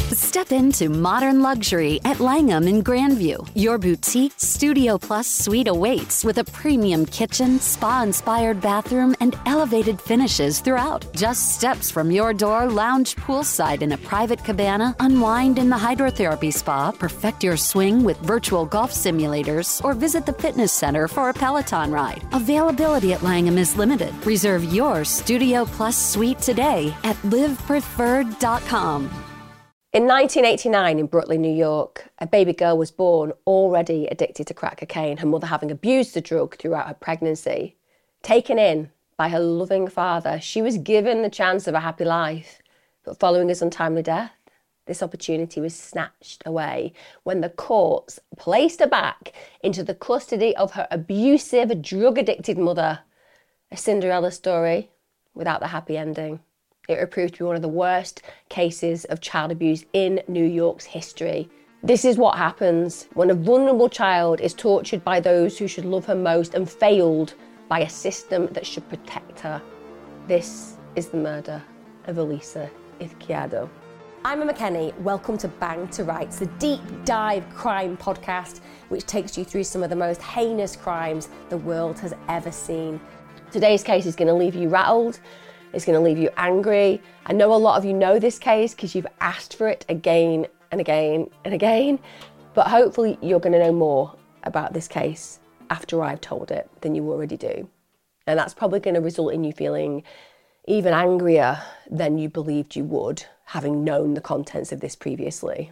Step into modern luxury at Langham in Grandview. Your boutique Studio Plus suite awaits with a premium kitchen, spa-inspired bathroom, and elevated finishes throughout. Just steps from your door, lounge poolside in a private cabana, unwind in the hydrotherapy spa, perfect your swing with virtual golf simulators, or visit the fitness center for a Peloton ride. Availability at Langham is limited. Reserve your Studio Plus suite today at livepreferred.com. In 1989 in Brooklyn, New York, a baby girl was born already addicted to crack cocaine, her mother having abused the drug throughout her pregnancy. Taken in by her loving father, she was given the chance of a happy life. But following his untimely death, this opportunity was snatched away when the courts placed her back into the custody of her abusive, drug-addicted mother. A Cinderella story without the happy ending. It would prove to be one of the worst cases of child abuse in New York's history. This is what happens when a vulnerable child is tortured by those who should love her most and failed by a system that should protect her. This is the murder of Elisa Izquierdo. I'm Emma Kenny. Welcome to Bang to Rights, the deep dive crime podcast which takes you through some of the most heinous crimes the world has ever seen. Today's case is going to leave you rattled. It's going to leave you angry. I know a lot of you know this case because you've asked for it again and again and again, but hopefully you're going to know more about this case after I've told it than you already do. And that's probably going to result in you feeling even angrier than you believed you would, having known the contents of this previously.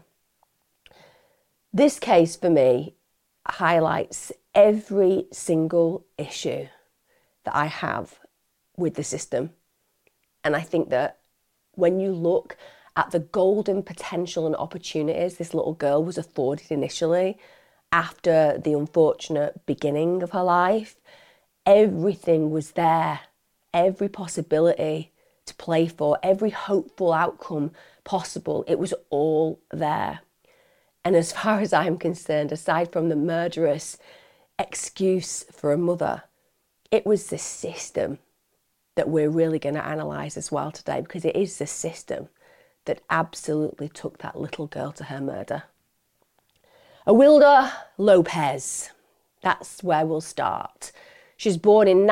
This case for me highlights every single issue that I have with the system. And I think that when you look at the golden potential and opportunities this little girl was afforded initially after the unfortunate beginning of her life, everything was there. Every possibility to play for, every hopeful outcome possible, it was all there. And as far as I'm concerned, aside from the murderous excuse for a mother, it was the system that we're really going to analyse as well today, because it is the system that absolutely took that little girl to her murder. Awilda Lopez, that's where we'll start. She was born in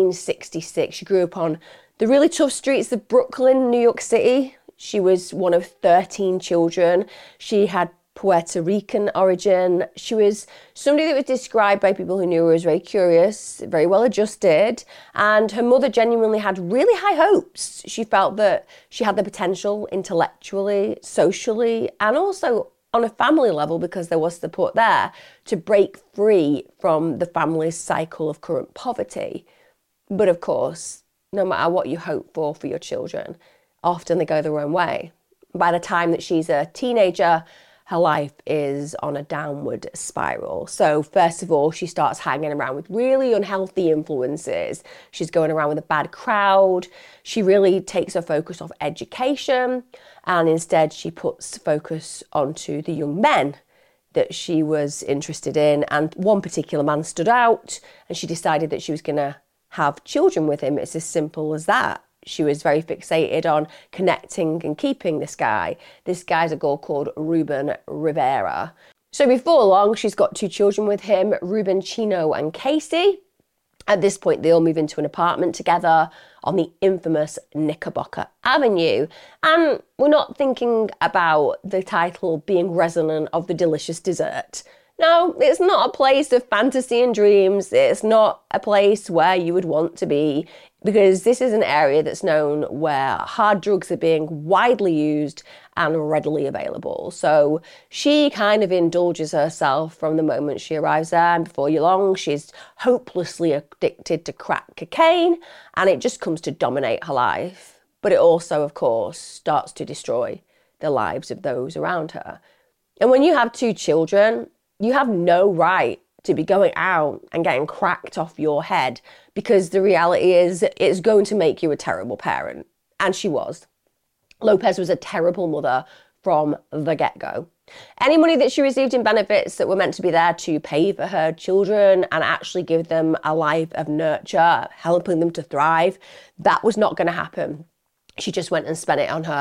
1966. She grew up on the really tough streets of Brooklyn, New York City. She was one of 13 children. She had Puerto Rican origin. She was somebody that was described by people who knew her as very curious, very well adjusted, and her mother genuinely had really high hopes. She felt that she had the potential intellectually, socially, and also on a family level, because there was support there, to break free from the family's cycle of current poverty. But of course, no matter what you hope for your children, often they go their own way. By the time that she's a teenager, her life is on a downward spiral. So first of all, she starts hanging around with really unhealthy influences. She's going around with a bad crowd. She really takes her focus off education, and instead she puts focus onto the young men that she was interested in. And one particular man stood out, and she decided that she was going to have children with him. It's as simple as that. She was very fixated on connecting and keeping this guy. This guy's a guy called Ruben Rivera. So before long, she's got 2 children with him, Ruben Chino and Casey. At this point, they all move into an apartment together on the infamous Knickerbocker Avenue. And we're not thinking about the title being resonant of the delicious dessert. No, it's not a place of fantasy and dreams. It's not a place where you would want to be, because this is an area that's known where hard drugs are being widely used and readily available. So she kind of indulges herself from the moment she arrives there, and before you long, she's hopelessly addicted to crack cocaine, and it just comes to dominate her life. But it also, of course, starts to destroy the lives of those around her. And when you have 2 children, you have no right to be going out and getting cracked off your head, because the reality is it's going to make you a terrible parent. And she was. Lopez was a terrible mother from the get-go. Any money that she received in benefits that were meant to be there to pay for her children and actually give them a life of nurture, helping them to thrive, that was not going to happen. She just went and spent it on her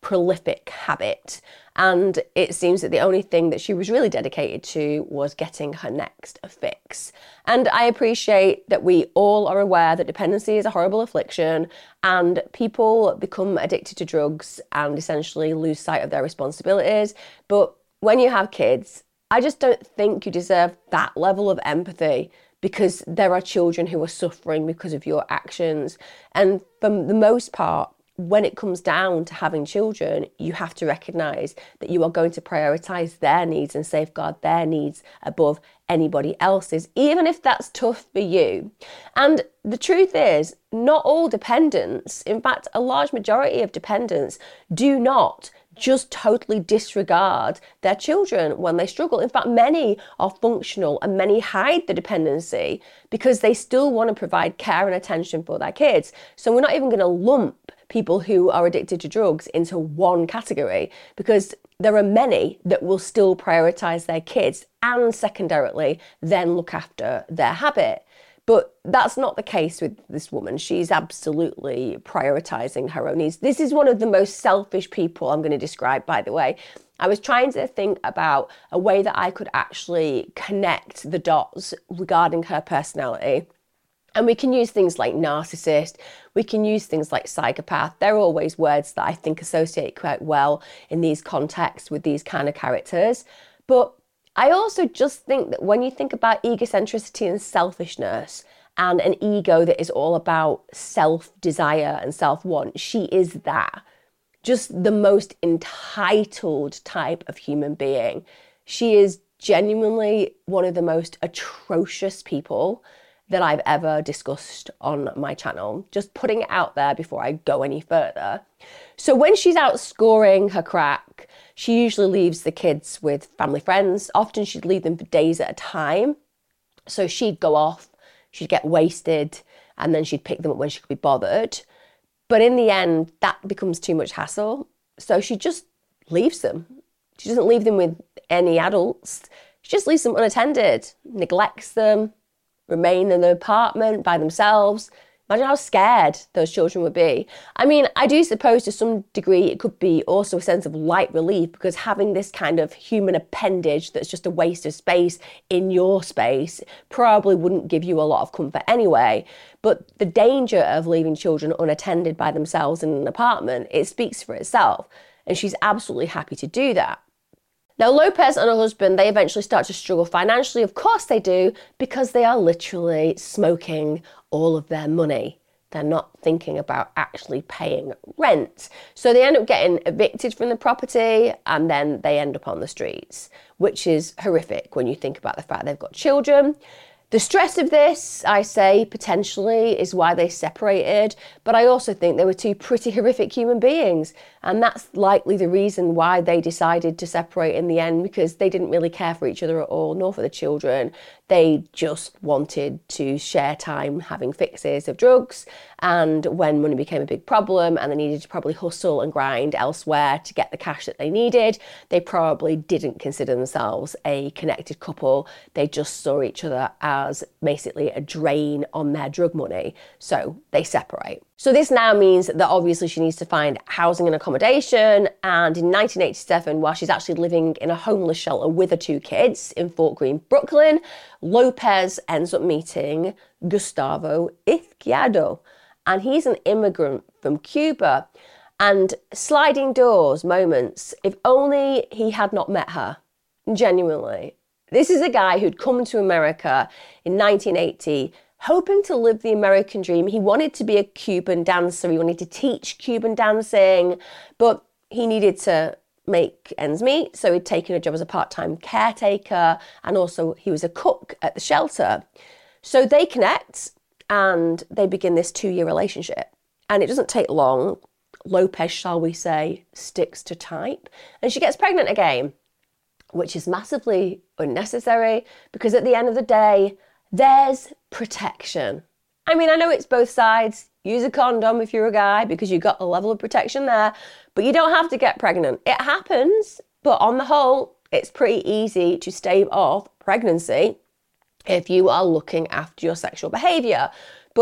prolific habit. And it seems that the only thing that she was really dedicated to was getting her next fix. And I appreciate that we all are aware that dependency is a horrible affliction and people become addicted to drugs and essentially lose sight of their responsibilities. But when you have kids, I just don't think you deserve that level of empathy, because there are children who are suffering because of your actions. And for the most part, when it comes down to having children, you have to recognise that you are going to prioritise their needs and safeguard their needs above anybody else's, even if that's tough for you. And the truth is, not all dependents, in fact, a large majority of dependents do not just totally disregard their children when they struggle. In fact, many are functional and many hide the dependency because they still want to provide care and attention for their kids. So we're not even going to lump people who are addicted to drugs into one category, because there are many that will still prioritise their kids and secondarily then look after their habit. But that's not the case with this woman. She's absolutely prioritising her own needs. This is one of the most selfish people I'm going to describe, by the way. I was trying to think about a way that I could actually connect the dots regarding her personality. And we can use things like narcissist, we can use things like psychopath. They're always words that I think associate quite well in these contexts with these kind of characters. But I also just think that when you think about egocentricity and selfishness and an ego that is all about self-desire and self-want, she is that. Just the most entitled type of human being. She is genuinely one of the most atrocious people that I've ever discussed on my channel. Just putting it out there before I go any further. So when she's out scoring her crack, she usually leaves the kids with family friends. Often she'd leave them for days at a time. So she'd go off, she'd get wasted, and then she'd pick them up when she could be bothered. But in the end, that becomes too much hassle. So she just leaves them. She doesn't leave them with any adults. She just leaves them unattended, neglects them, remain in the apartment by themselves. Imagine how scared those children would be. I mean, I do suppose to some degree it could be also a sense of light relief, because having this kind of human appendage that's just a waste of space in your space probably wouldn't give you a lot of comfort anyway. But the danger of leaving children unattended by themselves in an apartment, it speaks for itself. And she's absolutely happy to do that. Now, Lopez and her husband, they eventually start to struggle financially. Of course they do, because they are literally smoking all of their money. They're not thinking about actually paying rent. So they end up getting evicted from the property and then they end up on the streets, which is horrific when you think about the fact they've got children. The stress of this, I say, potentially is why they separated, but I also think they were two pretty horrific human beings, and that's likely the reason why they decided to separate in the end, because they didn't really care for each other at all, nor for the children. They just wanted to share time having fixes of drugs, and when money became a big problem and they needed to probably hustle and grind elsewhere to get the cash that they needed, they probably didn't consider themselves a connected couple. They just saw each other as basically a drain on their drug money, so they separate. So this now means that obviously she needs to find housing and accommodation, and in 1987, while she's actually living in a homeless shelter with her two kids in Fort Greene, Brooklyn, Lopez ends up meeting Gustavo Izquierdo, and he's an immigrant from Cuba. And sliding doors moments, if only he had not met her, genuinely. This is a guy who'd come to America in 1980, hoping to live the American dream. He wanted to be a Cuban dancer. He wanted to teach Cuban dancing, but he needed to make ends meet. So he'd taken a job as a part-time caretaker, and also he was a cook at the shelter. So they connect and they begin this 2-year relationship. And it doesn't take long. Lopez, shall we say, sticks to type, and she gets pregnant again, which is massively unnecessary, because at the end of the day, there's protection. I mean, I know it's both sides. Use a condom if you're a guy, because you got a level of protection there, but you don't have to get pregnant. It happens, but on the whole, it's pretty easy to stave off pregnancy if you are looking after your sexual behaviour. But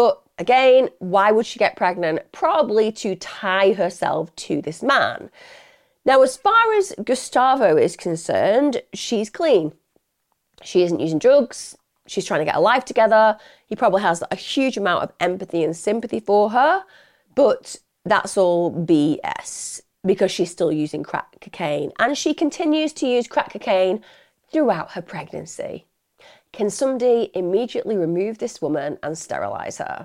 Again, why would she get pregnant? Probably to tie herself to this man. Now, as far as Gustavo is concerned, she's clean. She isn't using drugs. She's trying to get her life together. He probably has a huge amount of empathy and sympathy for her, but that's all BS because she's still using crack cocaine, and she continues to use crack cocaine throughout her pregnancy. Can somebody immediately remove this woman and sterilize her?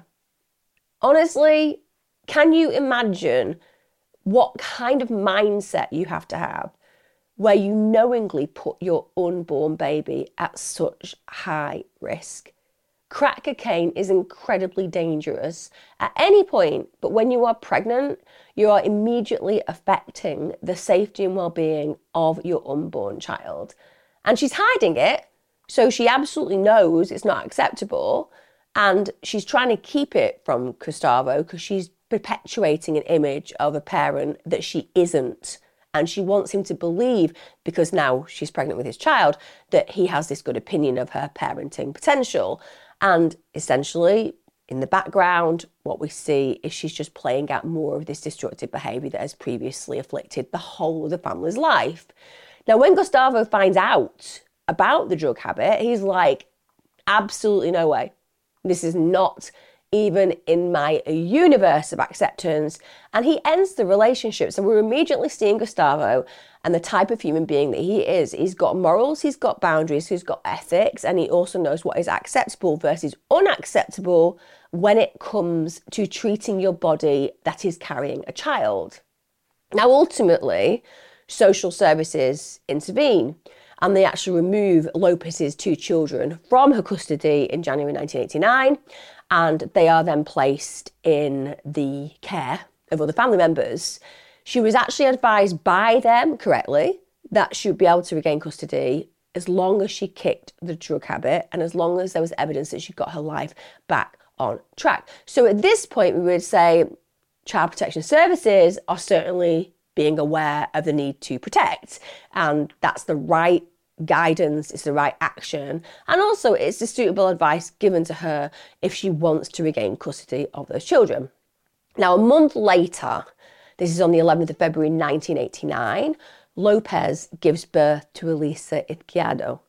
Honestly, can you imagine what kind of mindset you have to have where you knowingly put your unborn baby at such high risk? Crack cocaine is incredibly dangerous at any point, but when you are pregnant, you are immediately affecting the safety and well-being of your unborn child. And she's hiding it, so she absolutely knows it's not acceptable, and she's trying to keep it from Gustavo because she's perpetuating an image of a parent that she isn't. And she wants him to believe, because now she's pregnant with his child, that he has this good opinion of her parenting potential. And essentially, in the background, what we see is she's just playing out more of this destructive behaviour that has previously afflicted the whole of the family's life. Now, when Gustavo finds out about the drug habit, he's like, absolutely no way. This is not even in my universe of acceptance. And he ends the relationship. So we're immediately seeing Gustavo and the type of human being that he is. He's got morals, he's got boundaries, he's got ethics, and he also knows what is acceptable versus unacceptable when it comes to treating your body that is carrying a child. Now, ultimately, social services intervene and they actually remove Lopez's 2 children from her custody in January 1989. And they are then placed in the care of other family members. She was actually advised by them correctly that she would be able to regain custody as long as she kicked the drug habit and as long as there was evidence that she got her life back on track. So at this point, we would say Child Protection Services are certainly being aware of the need to protect, and that's the right guidance, it's the right action, and also it's the suitable advice given to her if she wants to regain custody of those children. Now, a month later, this is on the 11th of February 1989, Lopez gives birth to Elisa Izquierdo.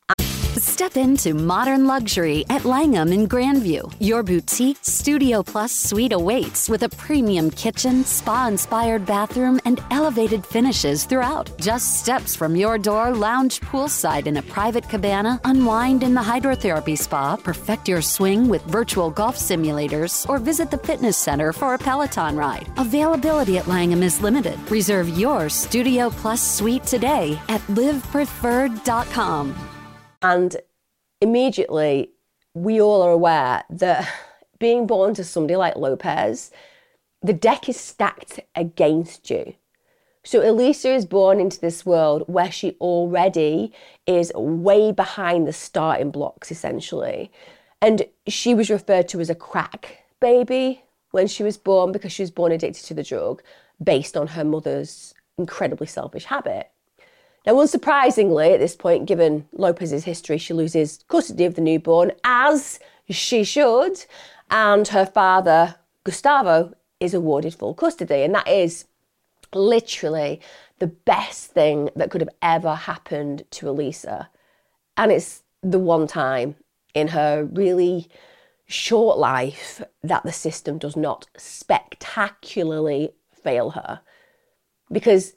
Step into modern luxury at Langham in Grandview. Your boutique Studio Plus suite awaits with a premium kitchen, spa-inspired bathroom, and elevated finishes throughout. Just steps from your door, lounge poolside in a private cabana, unwind in the hydrotherapy spa, perfect your swing with virtual golf simulators, or visit the fitness center for a Peloton ride. Availability at Langham is limited. Reserve your Studio Plus suite today at livepreferred.com. And immediately, we all are aware that being born to somebody like Lopez, the deck is stacked against you. So Elisa is born into this world where she already is way behind the starting blocks, essentially. And she was referred to as a crack baby when she was born because she was born addicted to the drug based on her mother's incredibly selfish habit. Now, unsurprisingly, at this point, given Lopez's history, she loses custody of the newborn, as she should, and her father, Gustavo, is awarded full custody. And that is literally the best thing that could have ever happened to Elisa. And it's the one time in her really short life that the system does not spectacularly fail her. Because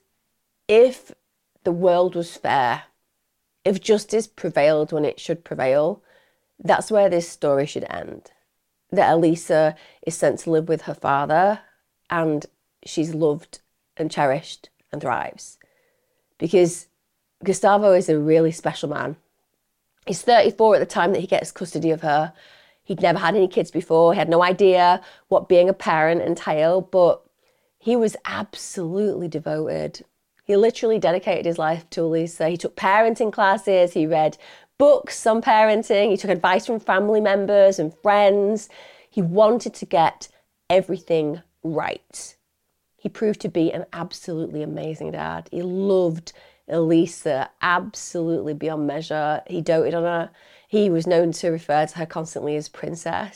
if the world was fair, if justice prevailed when it should prevail, that's where this story should end. That Elisa is sent to live with her father and she's loved and cherished and thrives. Because Gustavo is a really special man. He's 34 at the time that he gets custody of her. He'd never had any kids before. He had no idea what being a parent entailed, but he was absolutely devoted. He literally dedicated his life to Elisa. He took parenting classes, he read books on parenting, he took advice from family members and friends. He wanted to get everything right. He proved to be an absolutely amazing dad. He loved Elisa absolutely beyond measure. He doted on her. He was known to refer to her constantly as princess.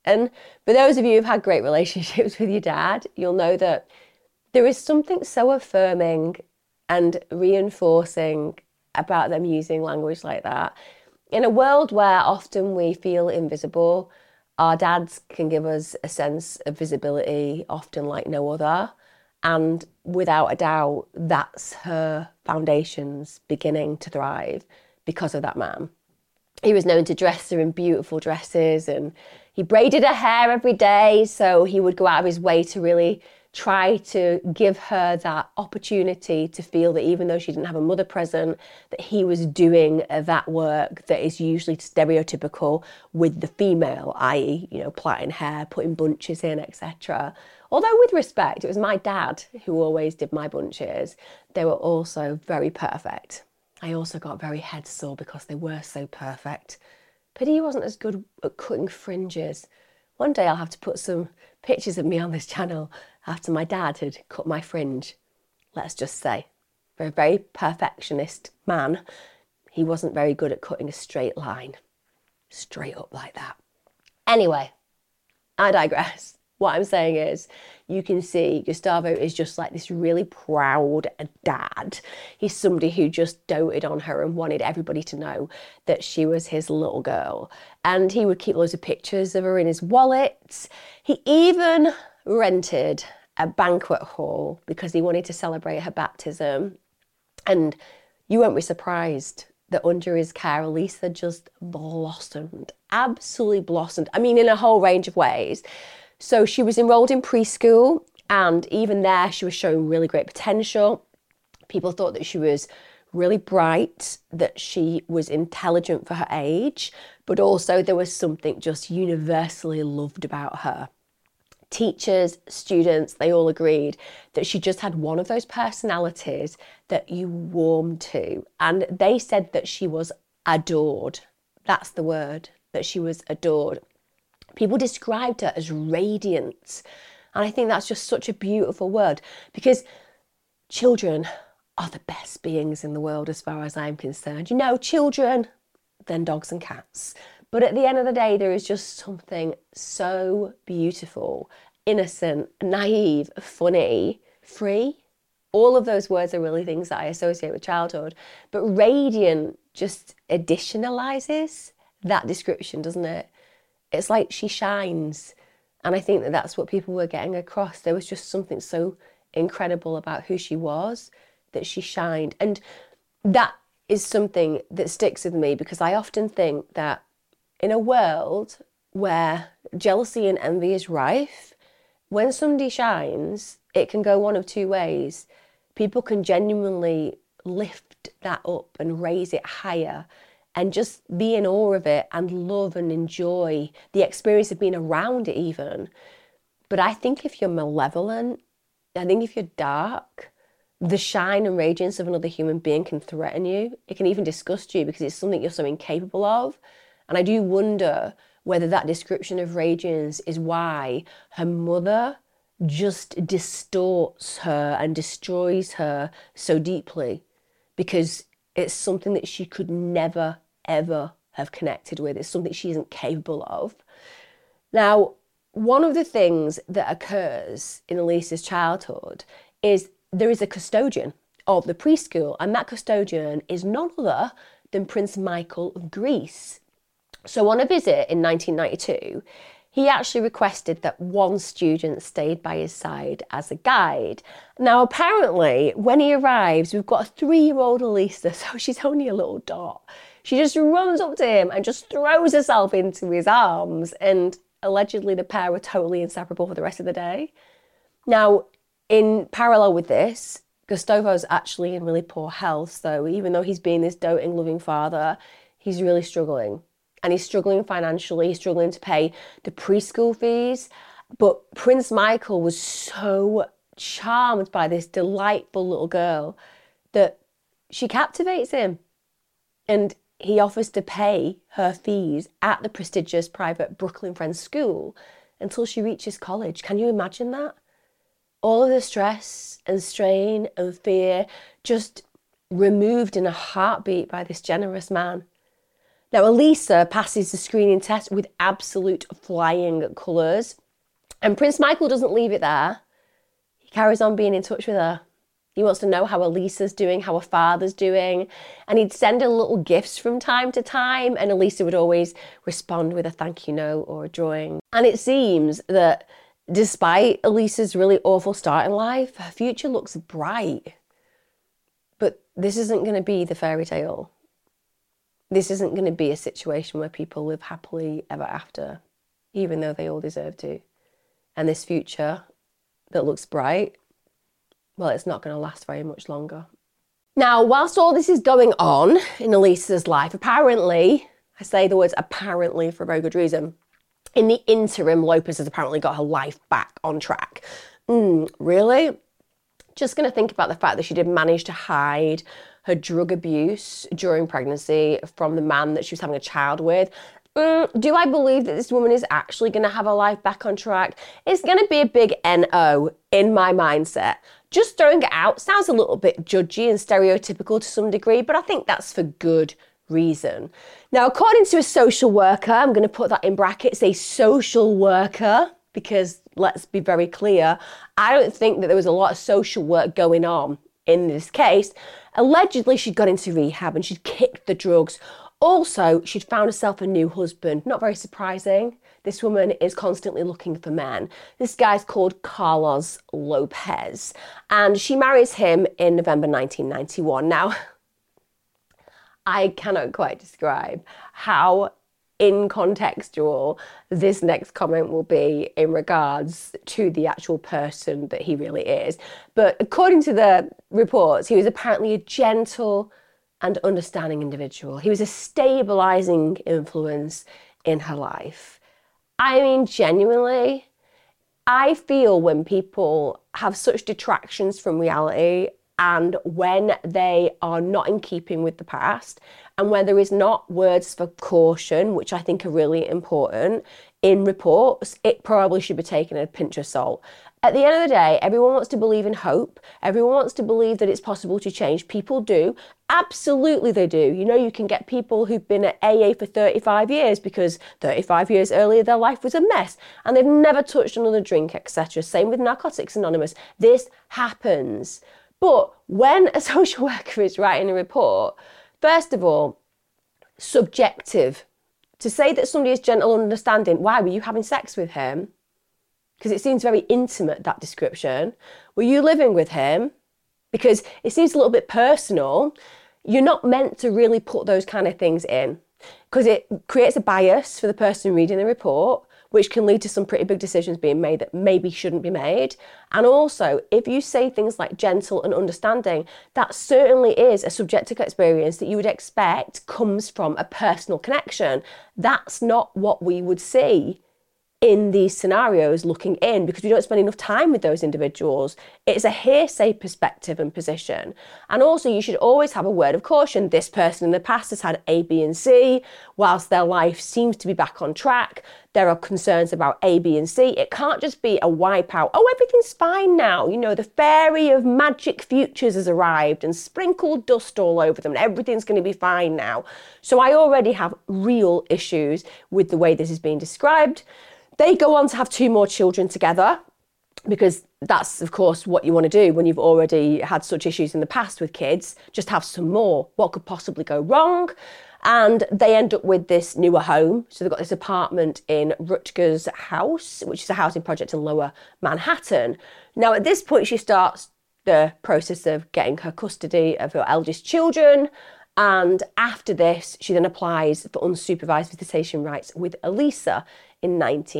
And for those of you who've had great relationships with your dad, you'll know that there is something so affirming and reinforcing about them using language like that. In a world where often we feel invisible, our dads can give us a sense of visibility, often like no other. And without a doubt, that's her foundations beginning to thrive because of that man. He was known to dress her in beautiful dresses, and he braided her hair every day. So he would go out of his way to really try to give her that opportunity to feel that even though she didn't have a mother present, that he was doing that work that is usually stereotypical with the female, i.e., plaiting hair, putting bunches in, etc. Although with respect, it was my dad who always did my bunches. They were also very perfect. I also got very head sore because they were so perfect. But he wasn't as good at cutting fringes. One day I'll have to put some pictures of me on this channel after my dad had cut my fringe. Let's just say, for a very perfectionist man, he wasn't very good at cutting a straight line. Straight up like that. Anyway, I digress. What I'm saying is, you can see Gustavo is just like this really proud dad. He's somebody who just doted on her and wanted everybody to know that she was his little girl. And he would keep loads of pictures of her in his wallet. He even rented a banquet hall because he wanted to celebrate her baptism. And you won't be surprised that under his care, Elisa just blossomed, absolutely blossomed. I mean, in a whole range of ways. So she was enrolled in preschool, and even there she was showing really great potential. People thought that she was really bright, that she was intelligent for her age, but also there was something just universally loved about her. Teachers, students, they all agreed that she just had one of those personalities that you warm to. And they said that she was adored. That's the word, that she was adored. People described her as radiant. And I think that's just such a beautiful word, because children are the best beings in the world as far as I'm concerned. Children, then dogs and cats. But at the end of the day, there is just something so beautiful, innocent, naive, funny, free. All of those words are really things that I associate with childhood. But radiant just additionalizes that description, doesn't it? It's like she shines. And I think that that's what people were getting across. There was just something so incredible about who she was, that she shined. And that is something that sticks with me, because I often think that in a world where jealousy and envy is rife, when somebody shines, it can go one of two ways. People can genuinely lift that up and raise it higher and just be in awe of it and love and enjoy the experience of being around it even. But I think if you're malevolent, I think if you're dark, the shine and radiance of another human being can threaten you. It can even disgust you because it's something you're so incapable of. And I do wonder whether that description of radiance is why her mother just distorts her and destroys her so deeply, because it's something that she could never, ever have connected with. It's something she isn't capable of. Now, one of the things that occurs in Elisa's childhood is there is a custodian of the preschool, and that custodian is none other than Prince Michael of Greece. So on a visit in 1992, he actually requested that one student stayed by his side as a guide. Now, apparently, when he arrives, we've got a 3-year-old Elisa, so she's only a little dot. She just runs up to him and just throws herself into his arms, and allegedly the pair were totally inseparable for the rest of the day. Now, in parallel with this, Gustavo's actually in really poor health, so even though he's being this doting, loving father, he's really struggling. And he's struggling financially, he's struggling to pay the preschool fees. But Prince Michael was so charmed by this delightful little girl that she captivates him. And he offers to pay her fees at the prestigious private Brooklyn Friends School until she reaches college. Can you imagine that? All of the stress and strain and fear just removed in a heartbeat by this generous man. Now, Elisa passes the screening test with absolute flying colours. And Prince Michael doesn't leave it there. He carries on being in touch with her. He wants to know how Elisa's doing, how her father's doing. And he'd send her little gifts from time to time. And Elisa would always respond with a thank you note or a drawing. And it seems that despite Elisa's really awful start in life, her future looks bright. But this isn't going to be the fairy tale. This isn't going to be a situation where people live happily ever after, even though they all deserve to. And this future that looks bright, well, it's not going to last very much longer. Now, whilst all this is going on in Elisa's life, apparently, I say the words apparently for a very good reason, in the interim, Lopez has apparently got her life back on track. Really? Just going to think about the fact that she did manage to hide her drug abuse during pregnancy from the man that she was having a child with. Do I believe that this woman is actually going to have her life back on track? It's going to be a big NO in my mindset. Just throwing it out sounds a little bit judgy and stereotypical to some degree, but I think that's for good reason. Now, according to a social worker, I'm going to put that in brackets, a social worker, because let's be very clear, I don't think that there was a lot of social work going on in this case. Allegedly, she'd got into rehab and she'd kicked the drugs. Also, she'd found herself a new husband. Not very surprising. This woman is constantly looking for men. This guy's called Carlos Lopez, and she marries him in November 1991. Now, I cannot quite describe how incontextual this next comment will be in regards to the actual person that he really is. But according to the reports, he was apparently a gentle and understanding individual. He was a stabilizing influence in her life. I mean, genuinely, I feel when people have such detractions from reality and when they are not in keeping with the past and when there is not words for caution, which I think are really important in reports, it probably should be taken at a pinch of salt. At the end of the day, everyone wants to believe in hope. Everyone wants to believe that it's possible to change. People do. Absolutely they do. You know, you can get people who've been at AA for 35 years because 35 years earlier their life was a mess and they've never touched another drink, etc. Same with Narcotics Anonymous. This happens. But when a social worker is writing a report, first of all, subjective. To say that somebody is gentle and understanding, why were you having sex with him? Because it seems very intimate, that description. Were you living with him? Because it seems a little bit personal. You're not meant to really put those kind of things in because it creates a bias for the person reading the report, which can lead to some pretty big decisions being made that maybe shouldn't be made. And also, if you say things like gentle and understanding, that certainly is a subjective experience that you would expect comes from a personal connection. That's not what we would see in these scenarios looking in because we don't spend enough time with those individuals. It's a hearsay perspective and position. And also you should always have a word of caution. This person in the past has had A, B and C. Whilst their life seems to be back on track, there are concerns about A, B and C. It can't just be a wipeout. Oh, everything's fine now. You know, the fairy of magic futures has arrived and sprinkled dust all over them and everything's going to be fine now. So I already have real issues with the way this is being described. They go on to have 2 more children together because that's, of course, what you want to do when you've already had such issues in the past with kids. Just have some more. What could possibly go wrong? And they end up with this newer home. So they've got this apartment in Rutgers House, which is a housing project in Lower Manhattan. Now, at this point, she starts the process of getting her custody of her eldest children. And after this, she then applies for unsupervised visitation rights with Elisa in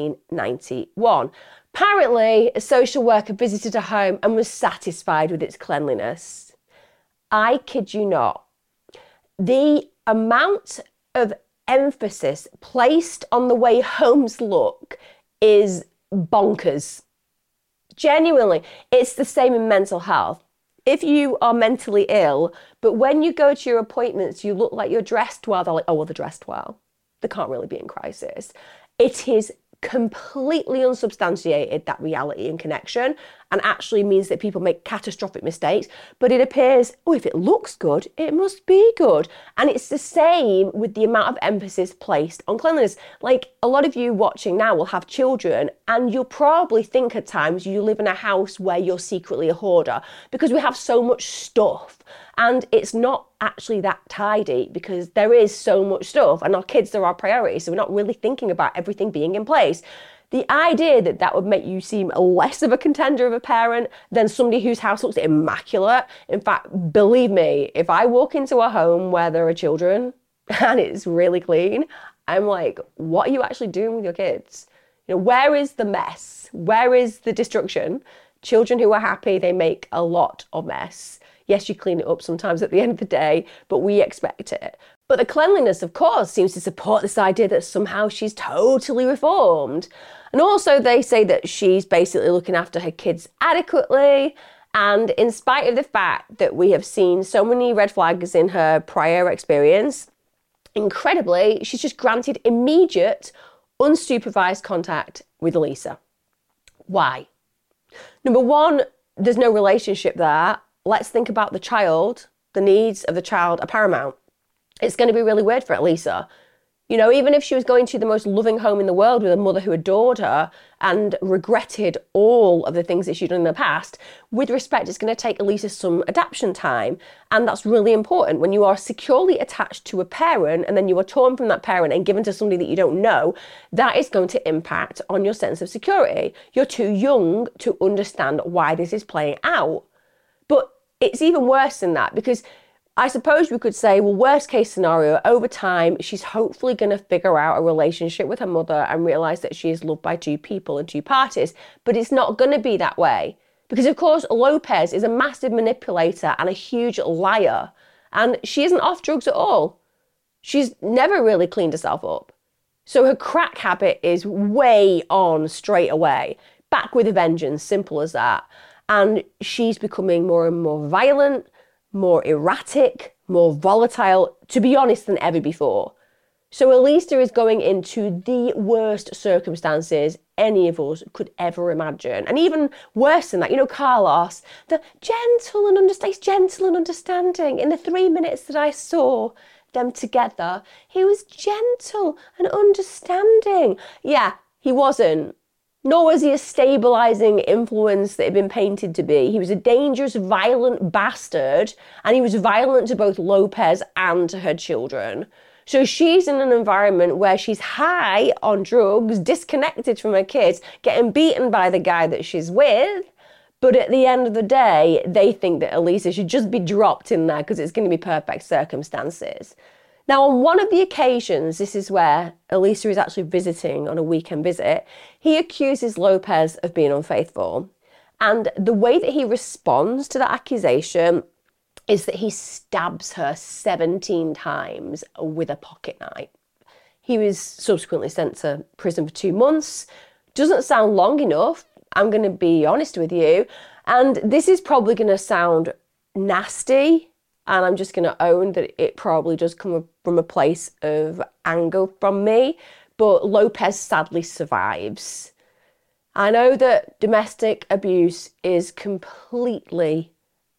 1991. Apparently, a social worker visited her home and was satisfied with its cleanliness. I kid you not. The amount of emphasis placed on the way homes look is bonkers. Genuinely, it's the same in mental health. If you are mentally ill, but when you go to your appointments, you look like you're dressed well, they're like, oh, well, they're dressed well. They can't really be in crisis. It is completely unsubstantiated, that reality and connection. and actually means that people make catastrophic mistakes. But it appears, oh, if it looks good, it must be good. And it's the same with the amount of emphasis placed on cleanliness. Like, a lot of you watching now will have children, and you'll probably think at times you live in a house where you're secretly a hoarder, because we have so much stuff. And it's not actually that tidy because there is so much stuff, and our kids are our priority. So we're not really thinking about everything being in place. The idea that that would make you seem less of a contender of a parent than somebody whose house looks immaculate. In fact, believe me, if I walk into a home where there are children and it's really clean, I'm like, what are you actually doing with your kids? You know, where is the mess? Where is the destruction? Children who are happy, they make a lot of mess. Yes, you clean it up sometimes at the end of the day, but we expect it. But the cleanliness, of course, seems to support this idea that somehow she's totally reformed. And also they say that she's basically looking after her kids adequately. And in spite of the fact that we have seen so many red flags in her prior experience, incredibly, she's just granted immediate, unsupervised contact with Elisa. Why? Number one, there's no relationship there. Let's think about the child. The needs of the child are paramount. It's going to be really weird for Elisa. You know, even if she was going to the most loving home in the world with a mother who adored her and regretted all of the things that she'd done in the past, with respect, it's going to take Elisa some adaptation time. And that's really important. When you are securely attached to a parent and then you are torn from that parent and given to somebody that you don't know, that is going to impact on your sense of security. You're too young to understand why this is playing out. But it's even worse than that, because I suppose we could say, well, worst case scenario, over time, she's hopefully going to figure out a relationship with her mother and realise that she is loved by two people and two parties. But it's not going to be that way. Because, of course, Lopez is a massive manipulator and a huge liar. And she isn't off drugs at all. She's never really cleaned herself up. So her crack habit is way on straight away. Back with a vengeance, simple as that. And she's becoming more and more violent, more erratic, more volatile, to be honest, than ever before. So Elisa is going into the worst circumstances any of us could ever imagine. And even worse than that, you know, Carlos, the gentle and understanding. In the 3 minutes that I saw them together, he was gentle and understanding. Yeah, he wasn't. Nor was he a stabilising influence that had been painted to be. He was a dangerous, violent bastard, and he was violent to both Lopez and to her children. So she's in an environment where she's high on drugs, disconnected from her kids, getting beaten by the guy that she's with. But at the end of the day, they think that Elisa should just be dropped in there because it's going to be perfect circumstances. Now, on one of the occasions, this is where Elisa is actually visiting on a weekend visit, he accuses Lopez of being unfaithful. And the way that he responds to that accusation is that he stabs her 17 times with a pocket knife. He was subsequently sent to prison for 2 months. Doesn't sound long enough, I'm going to be honest with you. And this is probably going to sound nasty, and I'm just going to own that it probably does come from a place of anger from me. But Lopez sadly survives. I know that domestic abuse is completely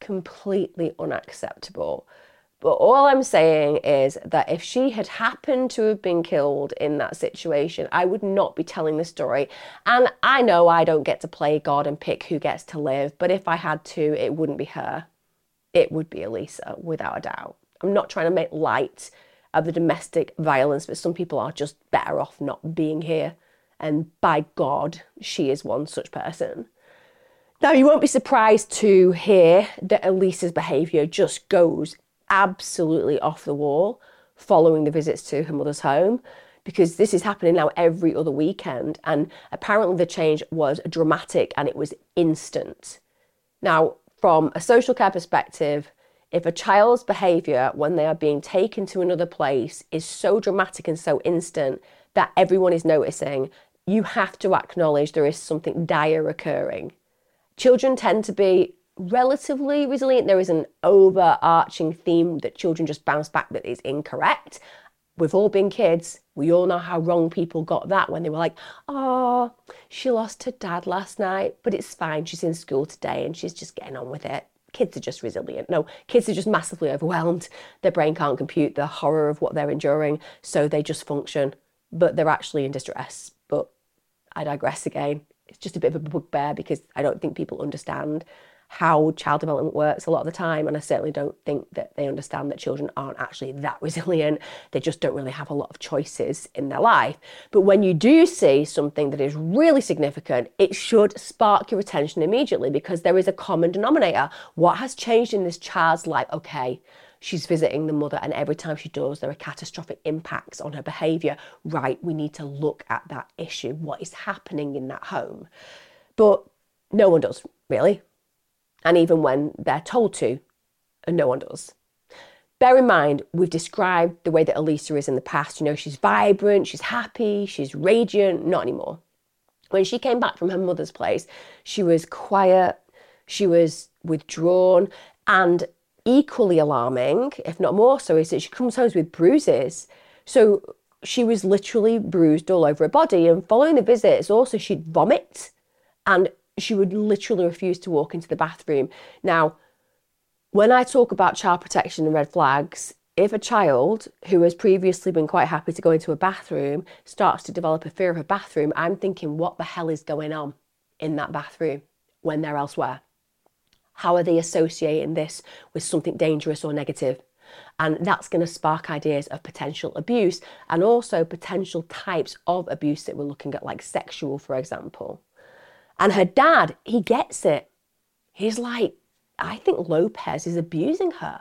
unacceptable. But all I'm saying is that if she had happened to have been killed in that situation, I would not be telling the story. And I know I don't get to play God and pick who gets to live, but if I had to, it wouldn't be her. It would be Elisa, without a doubt. I'm not trying to make light of the domestic violence, but some people are just better off not being here. And by God, she is one such person. Now, you won't be surprised to hear that Elisa's behaviour just goes absolutely off the wall following the visits to her mother's home, because this is happening now every other weekend. And apparently the change was dramatic and it was instant. Now, from a social care perspective, if a child's behaviour when they are being taken to another place is so dramatic and so instant that everyone is noticing, you have to acknowledge there is something dire occurring. Children tend to be relatively resilient. There is an overarching theme that children just bounce back that is incorrect. we've all been kids. We all know how wrong people got that when they were like, oh, she lost her dad last night, but it's fine. She's in school today and she's just getting on with it. Kids are just resilient. No, kids are just massively overwhelmed. Their brain can't compute the horror of what they're enduring, so they just function, but they're actually in distress. But I digress again. It's just a bit of a bugbear because I don't think people understand how child development works a lot of the time, and I certainly don't think that they understand that children aren't actually that resilient. They just don't really have a lot of choices in their life. But when you do see something that is really significant, it should spark your attention immediately because there is a common denominator. What has changed in this child's life? Okay, she's visiting the mother, and every time she does, there are catastrophic impacts on her behaviour. Right, we need to look at that issue. What is happening in that home? But no one does, really. And even when they're told to, and no one does. Bear in mind, we've described the way that Elisa is in the past. You know, she's vibrant, she's happy, she's radiant. Not anymore. When she came back from her mother's place, she was quiet, she was withdrawn, and equally alarming, if not more so, is that she comes home with bruises. So she was literally bruised all over her body. And following the visits, also she'd vomit and she would literally refuse to walk into the bathroom. Now, when I talk about child protection and red flags, if a child who has previously been quite happy to go into a bathroom starts to develop a fear of a bathroom, I'm thinking, what the hell is going on in that bathroom when they're elsewhere? How are they associating this with something dangerous or negative? And that's going to spark ideas of potential abuse and also potential types of abuse that we're looking at, like sexual, for example. And her dad, he gets it. He's like, I think Lopez is abusing her.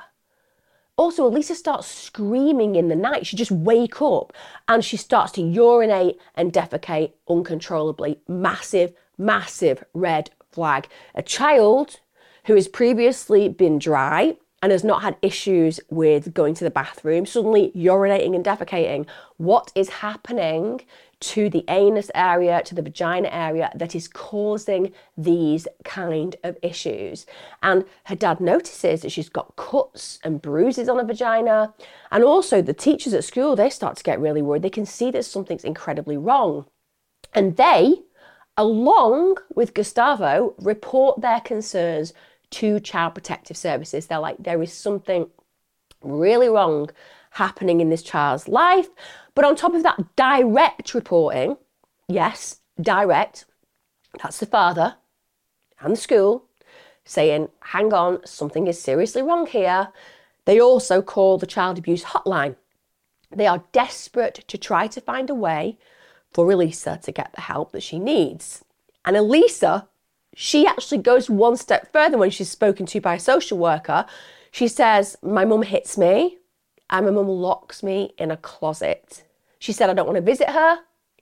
Also, Elisa starts screaming in the night. She just wake up and she starts to urinate and defecate uncontrollably. Massive, massive red flag. A child who has previously been dry and has not had issues with going to the bathroom, suddenly urinating and defecating. What is happening to the anus area, to the vagina area, that is causing these kind of issues? And her dad notices that she's got cuts and bruises on her vagina. And also the teachers at school, they start to get really worried. They can see that something's incredibly wrong. And they, along with Gustavo, report their concerns to Child Protective Services. They're like, there is something really wrong happening in this child's life. But on top of that, direct reporting, yes, direct, that's the father and the school saying, hang on, something is seriously wrong here. They also call the child abuse hotline. They are desperate to try to find a way for Elisa to get the help that she needs. And Elisa, she actually goes one step further when she's spoken to by a social worker. She says, my mum hits me and my mum locks me in a closet. She said, I don't want to visit her.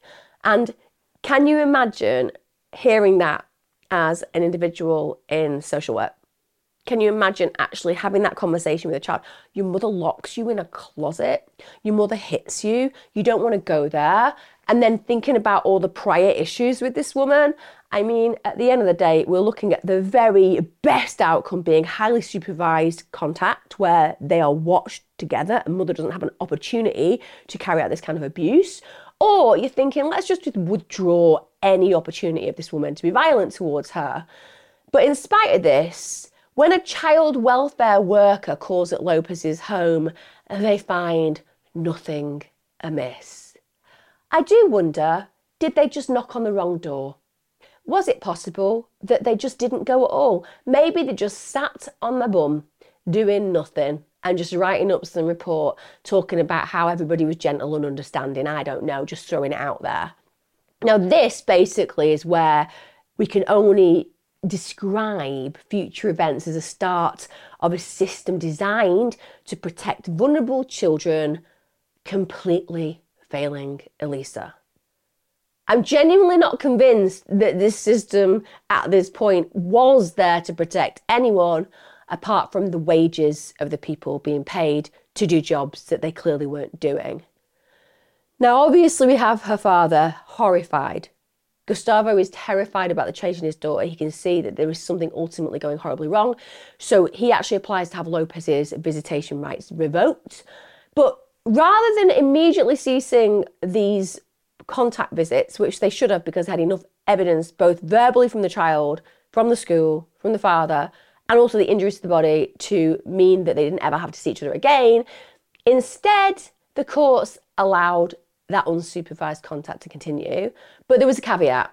And can you imagine hearing that as an individual in social work? Can you imagine actually having that conversation with a child? Your mother locks you in a closet. Your mother hits you. You don't want to go there. And then thinking about all the prior issues with this woman. I mean, at the end of the day, we're looking at the very best outcome being highly supervised contact where they are watched together and mother doesn't have an opportunity to carry out this kind of abuse. Or you're thinking, let's just withdraw any opportunity of this woman to be violent towards her. But in spite of this, when a child welfare worker calls at Lopez's home, they find nothing amiss. I do wonder, did they just knock on the wrong door? Was it possible that they just didn't go at all? Maybe they just sat on their bum doing nothing and just writing up some report talking about how everybody was gentle and understanding. I don't know, just throwing it out there. Now, this basically is where we can only describe future events as a start of a system designed to protect vulnerable children completely failing Elisa. I'm genuinely not convinced that this system at this point was there to protect anyone apart from the wages of the people being paid to do jobs that they clearly weren't doing. Now, obviously, we have her father horrified. Gustavo is terrified about the change in his daughter. He can see that there is something ultimately going horribly wrong. So he actually applies to have Lopez's visitation rights revoked. But rather than immediately ceasing these contact visits, which they should have because they had enough evidence, both verbally from the child, from the school, from the father, and also the injuries to the body, to mean that they didn't ever have to see each other again. Instead, the courts allowed that unsupervised contact to continue. But there was a caveat.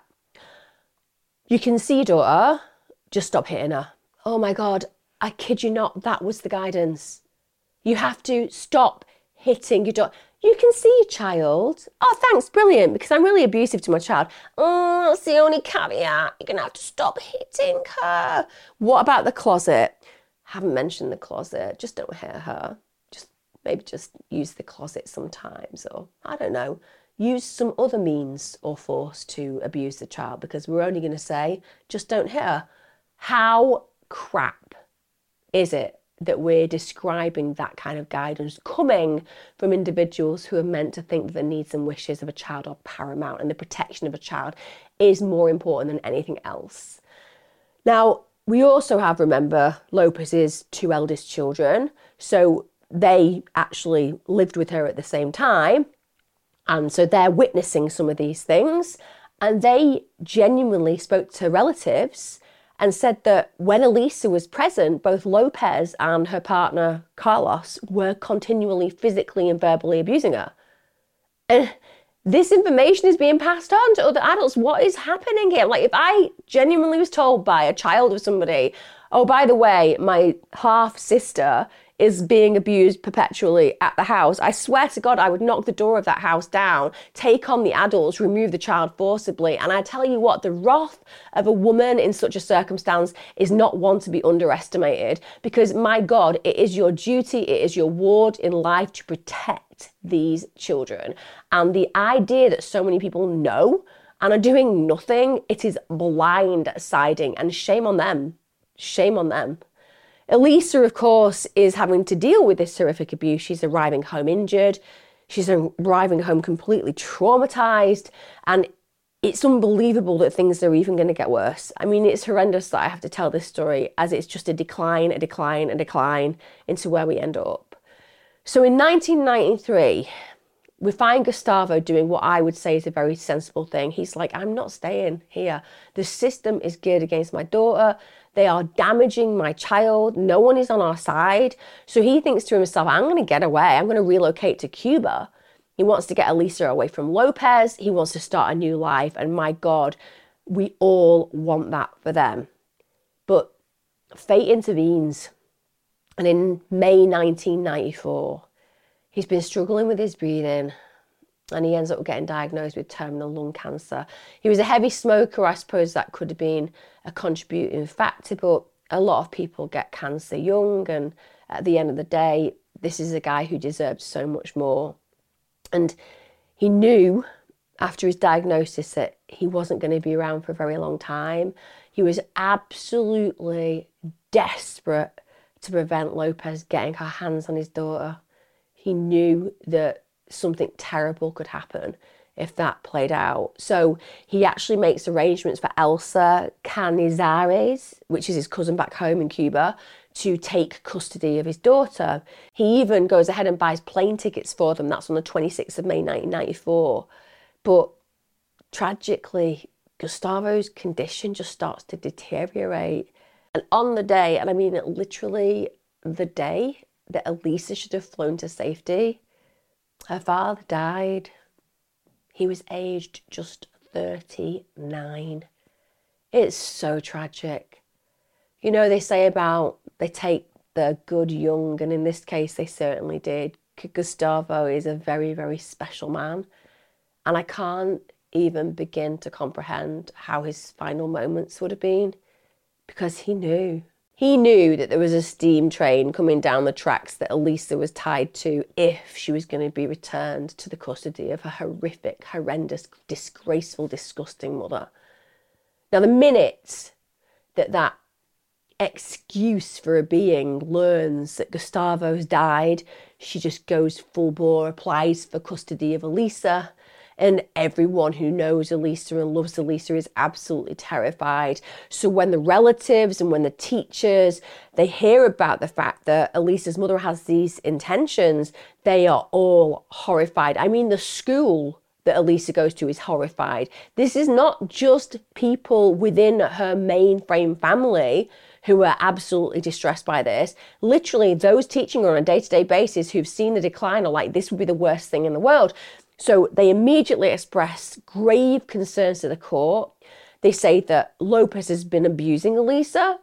You can see your daughter, just stop hitting her. Oh my God, I kid you not, that was the guidance. You have to stop hitting your daughter. You can see your child. Oh, thanks, brilliant, because I'm really abusive to my child. Oh, that's the only caveat. You're going to have to stop hitting her. What about the closet? Haven't mentioned the closet. Just don't hit her. Maybe just use the closet sometimes, or I don't know, use some other means or force to abuse the child, because we're only going to say, just don't hit her. How crap is it that we're describing that kind of guidance coming from individuals who are meant to think that the needs and wishes of a child are paramount and the protection of a child is more important than anything else? Now, we also have, remember, Lopez's two eldest children. So they actually lived with her at the same time. And so they're witnessing some of these things. And they genuinely spoke to relatives and said that when Elisa was present, both Lopez and her partner, Carlos, were continually physically and verbally abusing her. And this information is being passed on to other adults. What is happening here? Like, if I genuinely was told by a child of somebody, oh, by the way, my half sister is being abused perpetually at the house, I swear to God, I would knock the door of that house down, take on the adults, remove the child forcibly. And I tell you what, the wrath of a woman in such a circumstance is not one to be underestimated, because my God, it is your duty, it is your ward in life to protect these children. And the idea that so many people know and are doing nothing, it is blindsiding, and shame on them. Shame on them. Elisa, of course, is having to deal with this horrific abuse. She's arriving home injured. She's arriving home completely traumatized. And it's unbelievable that things are even going to get worse. I mean, it's horrendous that I have to tell this story, as it's just a decline into where we end up. So in 1993, we find Gustavo doing what I would say is a very sensible thing. He's like, I'm not staying here. The system is geared against my daughter. They are damaging my child. No one is on our side. So he thinks to himself, I'm going to get away. I'm going to relocate to Cuba. He wants to get Elisa away from Lopez. He wants to start a new life. And my God, we all want that for them. But fate intervenes. And in May 1994, he's been struggling with his breathing, and he ends up getting diagnosed with terminal lung cancer. He was a heavy smoker. I suppose that could have been a contributing factor, but a lot of people get cancer young, and at the end of the day, this is a guy who deserves so much more. And he knew after his diagnosis that he wasn't going to be around for a very long time. He was absolutely desperate to prevent Lopez getting her hands on his daughter. He knew that something terrible could happen if that played out. So he actually makes arrangements for Elsa Canizares, which is his cousin back home in Cuba, to take custody of his daughter. He even goes ahead and buys plane tickets for them. That's on the 26th of May 1994. But tragically, Gustavo's condition just starts to deteriorate. And on the day, and I mean literally the day that Elisa should have flown to safety, her father died. He was aged just 39. It's so tragic. You know, they say about they take the good young, and in this case they certainly did. Gustavo is a very, very special man. And I can't even begin to comprehend how his final moments would have been, because he knew. He knew that there was a steam train coming down the tracks that Elisa was tied to if she was going to be returned to the custody of her horrific, horrendous, disgraceful, disgusting mother. Now, the minute that excuse for a being learns that Gustavo's died, she just goes full bore, applies for custody of Elisa. And everyone who knows Elisa and loves Elisa is absolutely terrified. So when the relatives and when the teachers, they hear about the fact that Elisa's mother has these intentions, they are all horrified. I mean, the school that Elisa goes to is horrified. This is not just people within her mainframe family who are absolutely distressed by this. Literally, those teaching her on a day-to-day basis who've seen the decline are like, this would be the worst thing in the world. So they immediately express grave concerns to the court. They say that Lopez has been abusing Elisa,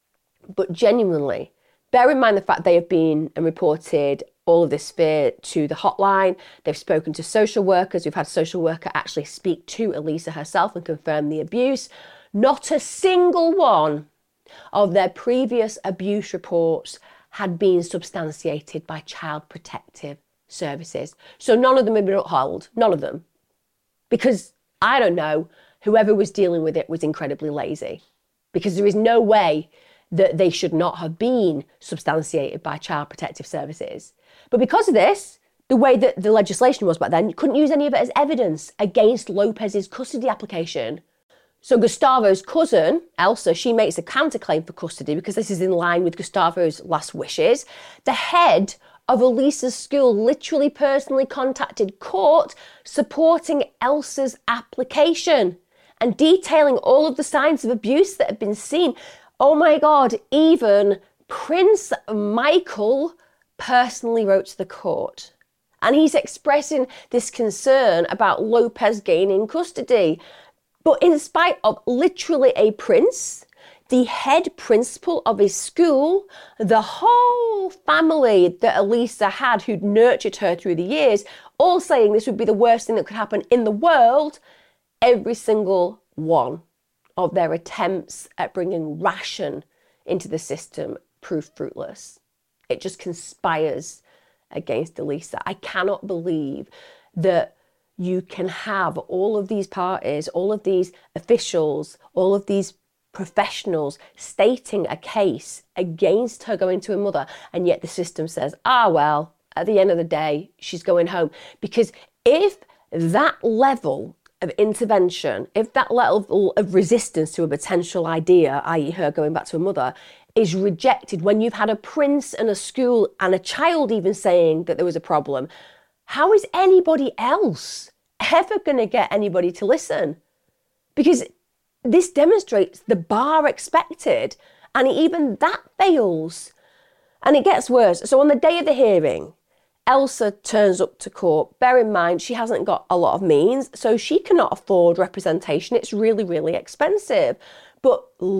but genuinely, bear in mind the fact they have been and reported all of this fear to the hotline. They've spoken to social workers. We've had a social worker actually speak to Elisa herself and confirm the abuse. Not a single one of their previous abuse reports had been substantiated by Child Protective Services. So none of them have been upheld, none of them. Because, I don't know, whoever was dealing with it was incredibly lazy. Because there is no way that they should not have been substantiated by Child Protective Services. But because of this, the way that the legislation was back then, you couldn't use any of it as evidence against Lopez's custody application. So Gustavo's cousin, Elsa, she makes a counterclaim for custody because this is in line with Gustavo's last wishes. The head of Elisa's school literally personally contacted court supporting Elsa's application and detailing all of the signs of abuse that have been seen. Oh my God, even Prince Michael personally wrote to the court. And he's expressing this concern about Lopez gaining custody. But in spite of literally a prince, the head principal of his school, the whole family that Elisa had who'd nurtured her through the years, all saying this would be the worst thing that could happen in the world, every single one of their attempts at bringing ration into the system proved fruitless. It just conspires against Elisa. I cannot believe that you can have all of these parties, all of these officials, all of these professionals stating a case against her going to her mother, and yet the system says, well, at the end of the day, she's going home. Because if that level of intervention, if that level of resistance to a potential idea, i.e. her going back to her mother, is rejected when you've had a prince and a school and a child even saying that there was a problem, how is anybody else ever going to get anybody to listen? Because this demonstrates the bar expected, and even that fails. And it gets worse. So on the day of the hearing, Elsa turns up to court. Bear in mind, she hasn't got a lot of means, so she cannot afford representation. It's really, really expensive. But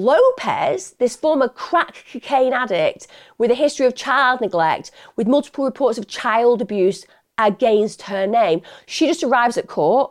Lopez, this former crack cocaine addict with a history of child neglect, with multiple reports of child abuse against her name, she just arrives at court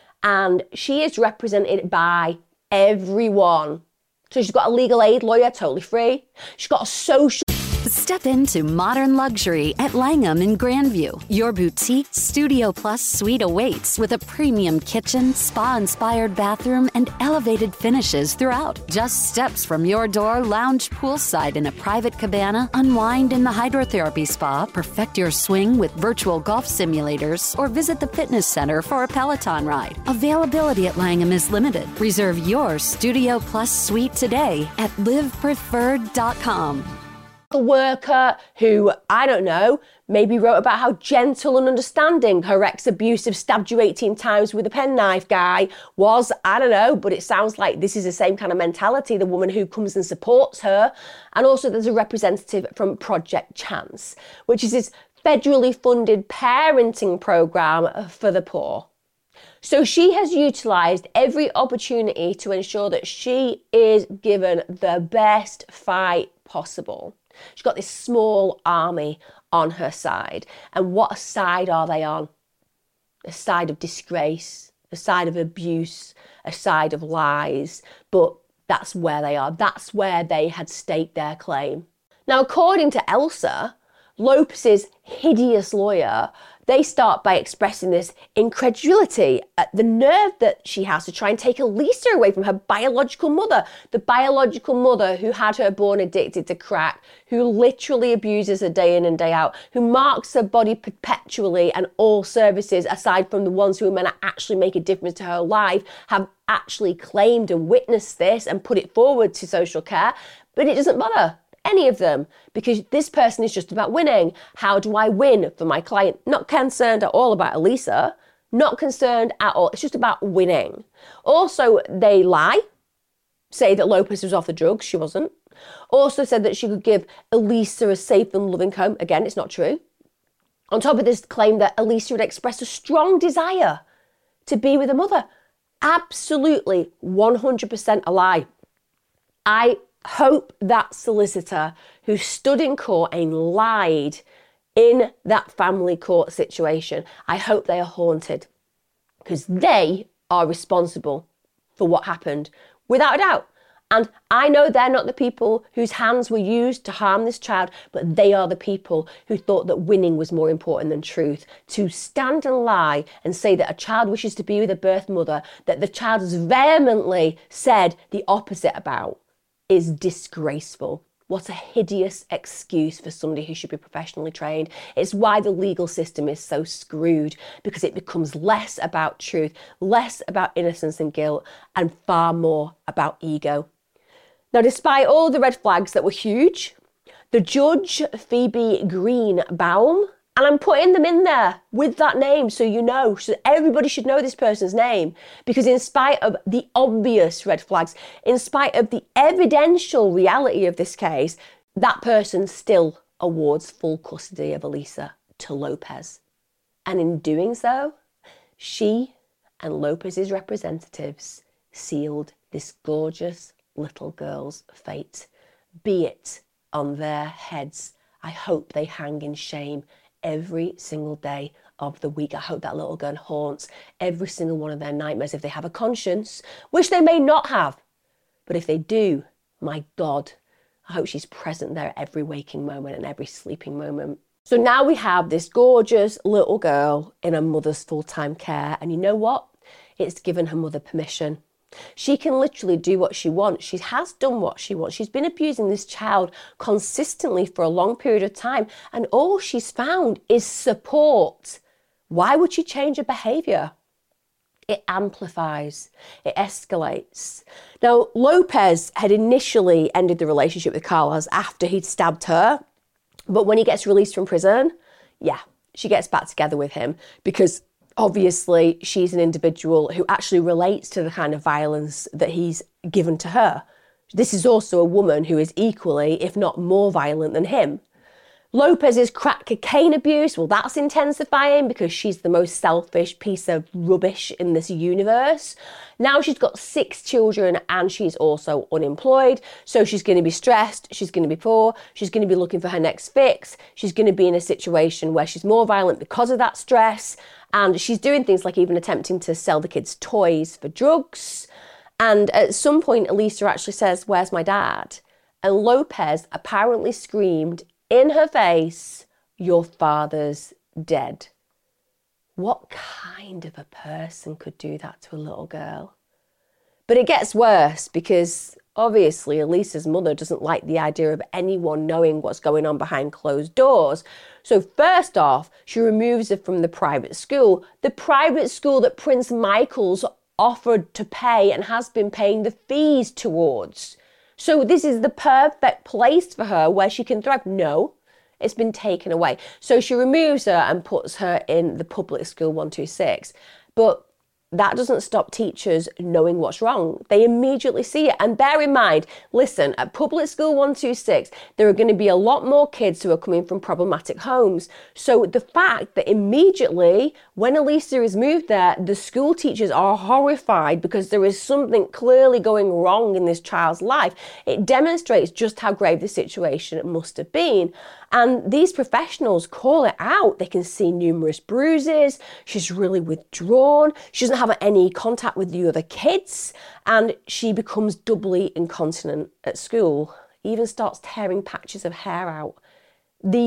and she is represented by everyone. So she's got a legal aid lawyer, totally free. She's got a social... Step into modern luxury at Langham in Grandview. Your boutique Studio Plus suite awaits with a premium kitchen, spa-inspired bathroom, and elevated finishes throughout. Just steps from your door, lounge poolside in a private cabana, unwind in the hydrotherapy spa, perfect your swing with virtual golf simulators, or visit the fitness center for a Peloton ride. Availability at Langham is limited. Reserve your Studio Plus suite today at livepreferred.com. The worker who, I don't know, maybe wrote about how gentle and understanding her ex-abusive stabbed you 18 times with a penknife guy was, I don't know, but it sounds like this is the same kind of mentality, the woman who comes and supports her. And also there's a representative from Project Chance, which is this federally funded parenting program for the poor. So she has utilised every opportunity to ensure that she is given the best fight possible. She's got this small army on her side. And what side are they on? A side of disgrace, a side of abuse, a side of lies. But that's where they are. That's where they had staked their claim. Now, according to Elsa, Lopez's hideous lawyer, they start by expressing this incredulity at the nerve that she has to try and take Elisa away from her biological mother, the biological mother who had her born addicted to crack, who literally abuses her day in and day out, who marks her body perpetually, and all services, aside from the ones who are meant to actually make a difference to her life, have actually claimed and witnessed this and put it forward to social care. But it doesn't bother any of them, because this person is just about winning. How do I win for my client? Not concerned at all about Elisa, not concerned at all. It's just about winning. Also, they lie, say that Lopez was off the drugs. She wasn't. Also said that she could give Elisa a safe and loving home. Again, it's not true. On top of this, claim that Elisa had expressed a strong desire to be with her mother. Absolutely 100% a lie. I hope that solicitor who stood in court and lied in that family court situation, I hope they are haunted, because they are responsible for what happened, without a doubt. And I know they're not the people whose hands were used to harm this child, but they are the people who thought that winning was more important than truth. To stand and lie and say that a child wishes to be with a birth mother that the child has vehemently said the opposite about is disgraceful. What a hideous excuse for somebody who should be professionally trained. It's why the legal system is so screwed, because it becomes less about truth, less about innocence and guilt, and far more about ego. Now, despite all the red flags that were huge, the judge, Phoebe Greenbaum, and I'm putting them in there with that name so you know, so everybody should know this person's name, because in spite of the obvious red flags, in spite of the evidential reality of this case, that person still awards full custody of Elisa to Lopez. And in doing so, she and Lopez's representatives sealed this gorgeous little girl's fate. Be it on their heads. I hope they hang in shame every single day of the week. I hope that little girl haunts every single one of their nightmares if they have a conscience, which they may not have. But if they do, my God, I hope she's present there at every waking moment and every sleeping moment. So now we have this gorgeous little girl in her mother's full-time care. And you know what? It's given her mother permission. She can literally do what she wants. She has done what she wants. She's been abusing this child consistently for a long period of time, and all she's found is support. Why would she change her behaviour? It amplifies, it escalates. Now, Lopez had initially ended the relationship with Carlos after he'd stabbed her, but when he gets released from prison, she gets back together with him, because obviously, she's an individual who actually relates to the kind of violence that he's given to her. This is also a woman who is equally, if not more violent than him. Lopez's crack cocaine abuse, well, that's intensifying because she's the most selfish piece of rubbish in this universe. Now she's got 6 children and she's also unemployed. So she's going to be stressed, she's going to be poor, she's going to be looking for her next fix. She's going to be in a situation where she's more violent because of that stress. And she's doing things like even attempting to sell the kids toys for drugs. And at some point, Elisa actually says, "Where's my dad?" And Lopez apparently screamed in her face, "Your father's dead." What kind of a person could do that to a little girl? But it gets worse, because obviously Elisa's mother doesn't like the idea of anyone knowing what's going on behind closed doors. So first off, she removes her from the private school that Prince Michael's offered to pay and has been paying the fees towards. So this is the perfect place for her where she can thrive. No, it's been taken away. So she removes her and puts her in the public school 126. But that doesn't stop teachers knowing what's wrong. They immediately see it. And bear in mind, listen, at public school 126, there are going to be a lot more kids who are coming from problematic homes. So the fact that immediately when Elisa is moved there, the school teachers are horrified because there is something clearly going wrong in this child's life, it demonstrates just how grave the situation must have been. And these professionals call it out. They can see numerous bruises. She's really withdrawn. She doesn't have any contact with the other kids. And she becomes doubly incontinent at school. Even starts tearing patches of hair out. The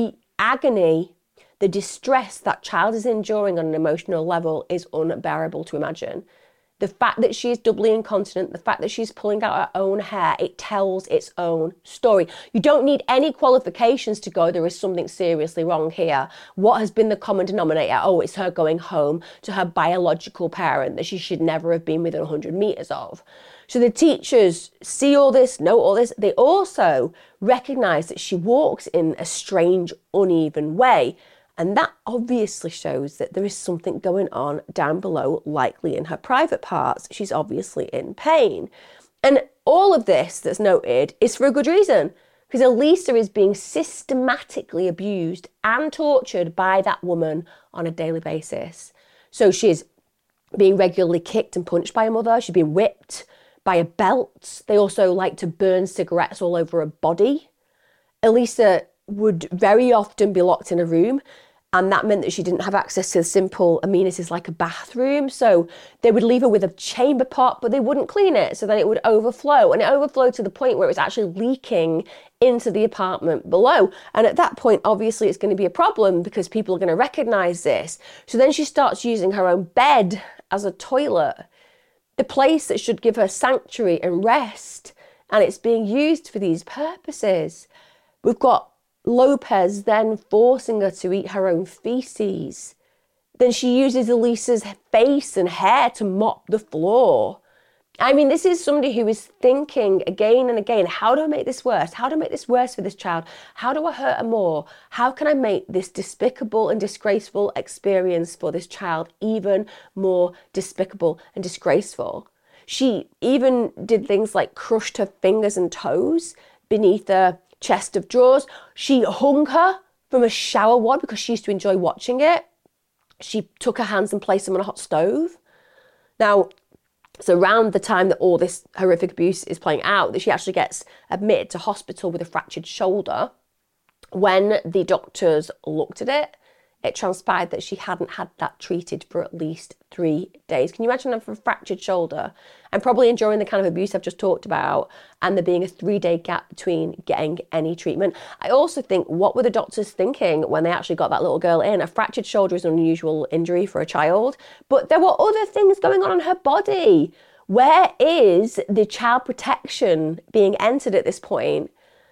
agony, the distress that child is enduring on an emotional level is unbearable to imagine. The fact that she is doubly incontinent, the fact that she's pulling out her own hair, it tells its own story. You don't need any qualifications to go, there is something seriously wrong here. What has been the common denominator? Oh, it's her going home to her biological parent that she should never have been within 100 meters of. So the teachers see all this, know all this. They also recognize that she walks in a strange, uneven way. And that obviously shows that there is something going on down below, likely in her private parts. She's obviously in pain. And all of this that's noted is for a good reason, because Elisa is being systematically abused and tortured by that woman on a daily basis. So she's being regularly kicked and punched by her mother. She's being whipped by a belt. They also like to burn cigarettes all over her body. Elisa would very often be locked in a room, and that meant that she didn't have access to the simple amenities like a bathroom. So they would leave her with a chamber pot, but they wouldn't clean it, so then it would overflow, and it overflowed to the point where it was actually leaking into the apartment below. And at that point, obviously it's going to be a problem because people are going to recognize this. So then she starts using her own bed as a toilet, the place that should give her sanctuary and rest, and it's being used for these purposes. We've got Lopez then forcing her to eat her own feces. Then she uses Elisa's face and hair to mop the floor. I mean, this is somebody who is thinking again and again, how do I make this worse? How do I make this worse for this child? How do I hurt her more? How can I make this despicable and disgraceful experience for this child even more despicable and disgraceful? She even did things like crushed her fingers and toes beneath her chest of drawers. She hung her from a shower wad because she used to enjoy watching it. She took her hands and placed them on a hot stove. Now, it's around the time that all this horrific abuse is playing out that she actually gets admitted to hospital with a fractured shoulder. When the doctors looked at it, it transpired that she hadn't had that treated for at least 3 days. Can you imagine having a fractured shoulder and probably enduring the kind of abuse I've just talked about, and there being a 3-day gap between getting any treatment? I also think, what were the doctors thinking when they actually got that little girl in? A fractured shoulder is an unusual injury for a child, but there were other things going on in her body. Where is the child protection being entered at this point?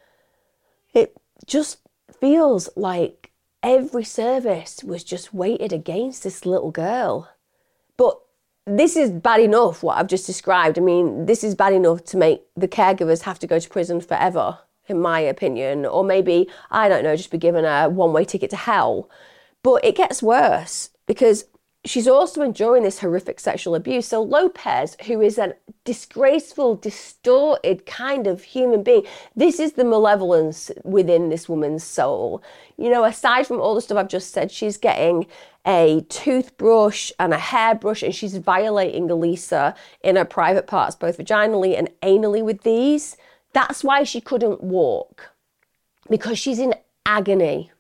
It just feels like every service was just weighted against this little girl. But this is bad enough, what I've just described. I mean, this is bad enough to make the caregivers have to go to prison forever, in my opinion. Or maybe, I don't know, just be given a one-way ticket to hell. But it gets worse because she's also enduring this horrific sexual abuse. So Lopez, who is a disgraceful, distorted kind of human being, this is the malevolence within this woman's soul. You know, aside from all the stuff I've just said, she's getting a toothbrush and a hairbrush, and she's violating Elisa in her private parts, both vaginally and anally with these. That's why she couldn't walk, because she's in agony.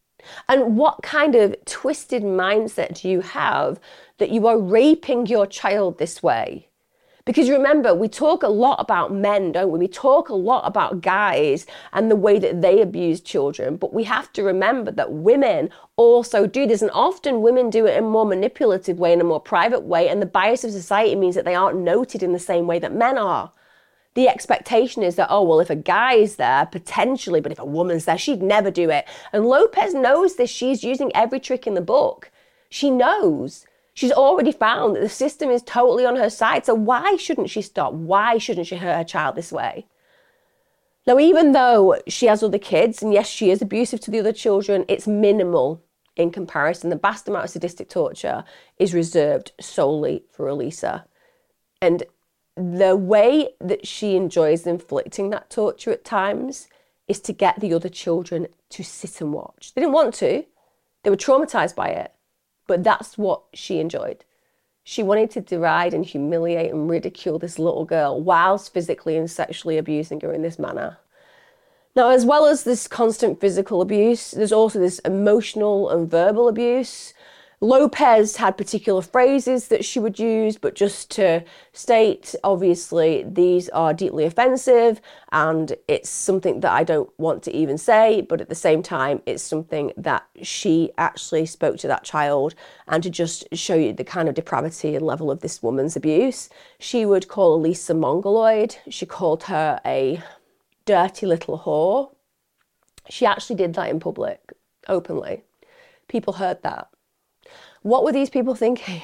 And what kind of twisted mindset do you have that you are raping your child this way? Because remember, we talk a lot about men, don't we? We talk a lot about guys and the way that they abuse children, but we have to remember that women also do this, and often women do it in a more manipulative way, in a more private way, and the bias of society means that they aren't noted in the same way that men are. The expectation is that, oh, well, if a guy's there, potentially, but if a woman's there, she'd never do it. And Lopez knows this. She's using every trick in the book. She knows. She's already found that the system is totally on her side. So why shouldn't she stop? Why shouldn't she hurt her child this way? Now, even though she has other kids, and yes, she is abusive to the other children, it's minimal in comparison. The vast amount of sadistic torture is reserved solely for Elisa. And the way that she enjoys inflicting that torture at times is to get the other children to sit and watch. They didn't want to. They were traumatized by it. But that's what she enjoyed. She wanted to deride and humiliate and ridicule this little girl whilst physically and sexually abusing her in this manner. Now, as well as this constant physical abuse, there's also this emotional and verbal abuse. Lopez had particular phrases that she would use, but just to state, obviously, these are deeply offensive and it's something that I don't want to even say, but at the same time, it's something that she actually spoke to that child. And to just show you the kind of depravity and level of this woman's abuse, she would call Elisa mongoloid. She called her a dirty little whore. She actually did that in public, openly. People heard that. What were these people thinking?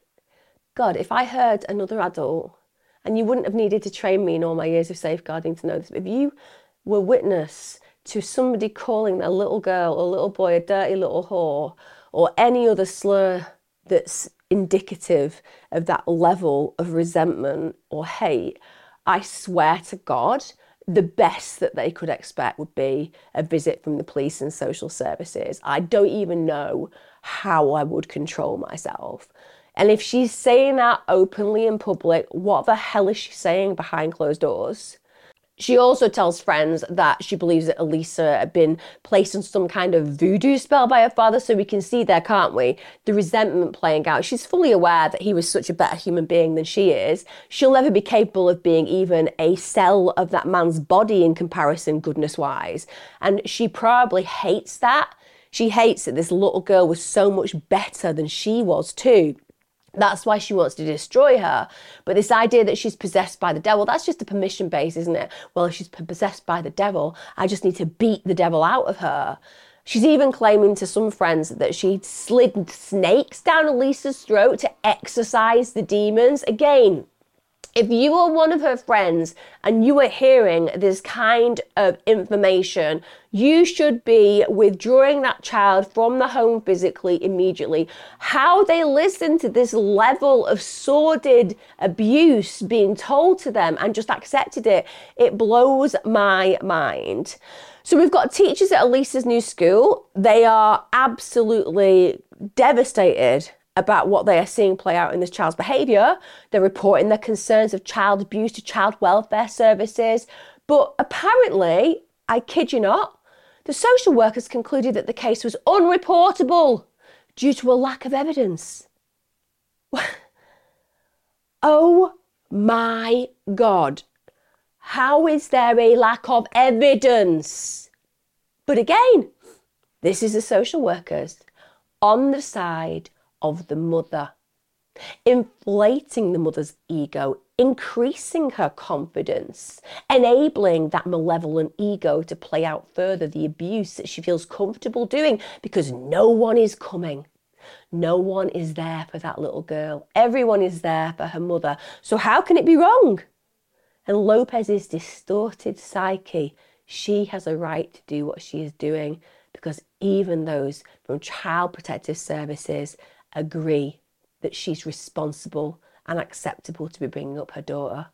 God, if I heard another adult, and you wouldn't have needed to train me in all my years of safeguarding to know this, but if you were witness to somebody calling their little girl or little boy a dirty little whore, or any other slur that's indicative of that level of resentment or hate, I swear to God, the best that they could expect would be a visit from the police and social services. I don't even know how I would control myself. And if she's saying that openly in public, what the hell is she saying behind closed doors? She also tells friends that she believes that Elisa had been placed on some kind of voodoo spell by her father. So we can see there, can't we, the resentment playing out. She's fully aware that he was such a better human being than she is. She'll never be capable of being even a cell of that man's body in comparison, goodness-wise. And she probably hates that. She hates that this little girl was so much better than she was too. That's why she wants to destroy her. But this idea that she's possessed by the devil, that's just a permission base, isn't it? Well, if she's possessed by the devil, I just need to beat the devil out of her. She's even claiming to some friends that she slid snakes down Elisa's throat to exorcise the demons. Again, if you are one of her friends and you are hearing this kind of information, you should be withdrawing that child from the home physically immediately. How they listen to this level of sordid abuse being told to them and just accepted it, it blows my mind. So we've got teachers at Elisa's new school. They are absolutely devastated about what they are seeing play out in this child's behaviour. They're reporting their concerns of child abuse to child welfare services. But apparently, I kid you not, the social workers concluded that the case was unreportable due to a lack of evidence. Oh my God. How is there a lack of evidence? But again, this is the social workers on the side of the mother, inflating the mother's ego, increasing her confidence, enabling that malevolent ego to play out further the abuse that she feels comfortable doing because no one is coming. No one is there for that little girl. Everyone is there for her mother. So how can it be wrong? And Lopez's distorted psyche, she has a right to do what she is doing because even those from Child Protective Services agree that she's responsible and acceptable to be bringing up her daughter.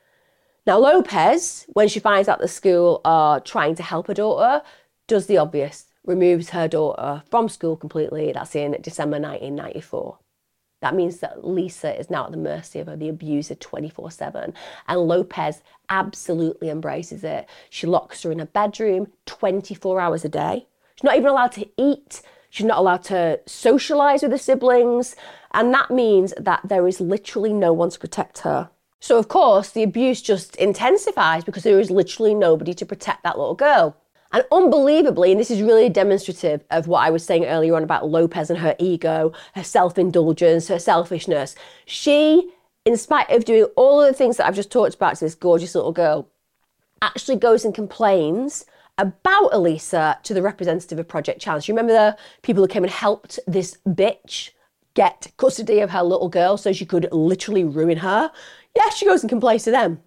Now, Lopez, when she finds out the school are trying to help her daughter, does the obvious, removes her daughter from school completely. That's in December 1994. That means that Lisa is now at the mercy of the abuser 24/7. And Lopez absolutely embraces it. She locks her in a bedroom 24 hours a day. She's not even allowed to eat. She's not allowed to socialise with the siblings. And that means that there is literally no one to protect her. So, of course, the abuse just intensifies because there is literally nobody to protect that little girl. And unbelievably, and this is really demonstrative of what I was saying earlier on about Lopez and her ego, her self-indulgence, her selfishness, she, in spite of doing all of the things that I've just talked about to this gorgeous little girl, actually goes and complains about Elisa to the representative of Project Challenge. You remember the people who came and helped this bitch get custody of her little girl so she could literally ruin her? Yeah, she goes and complains to them.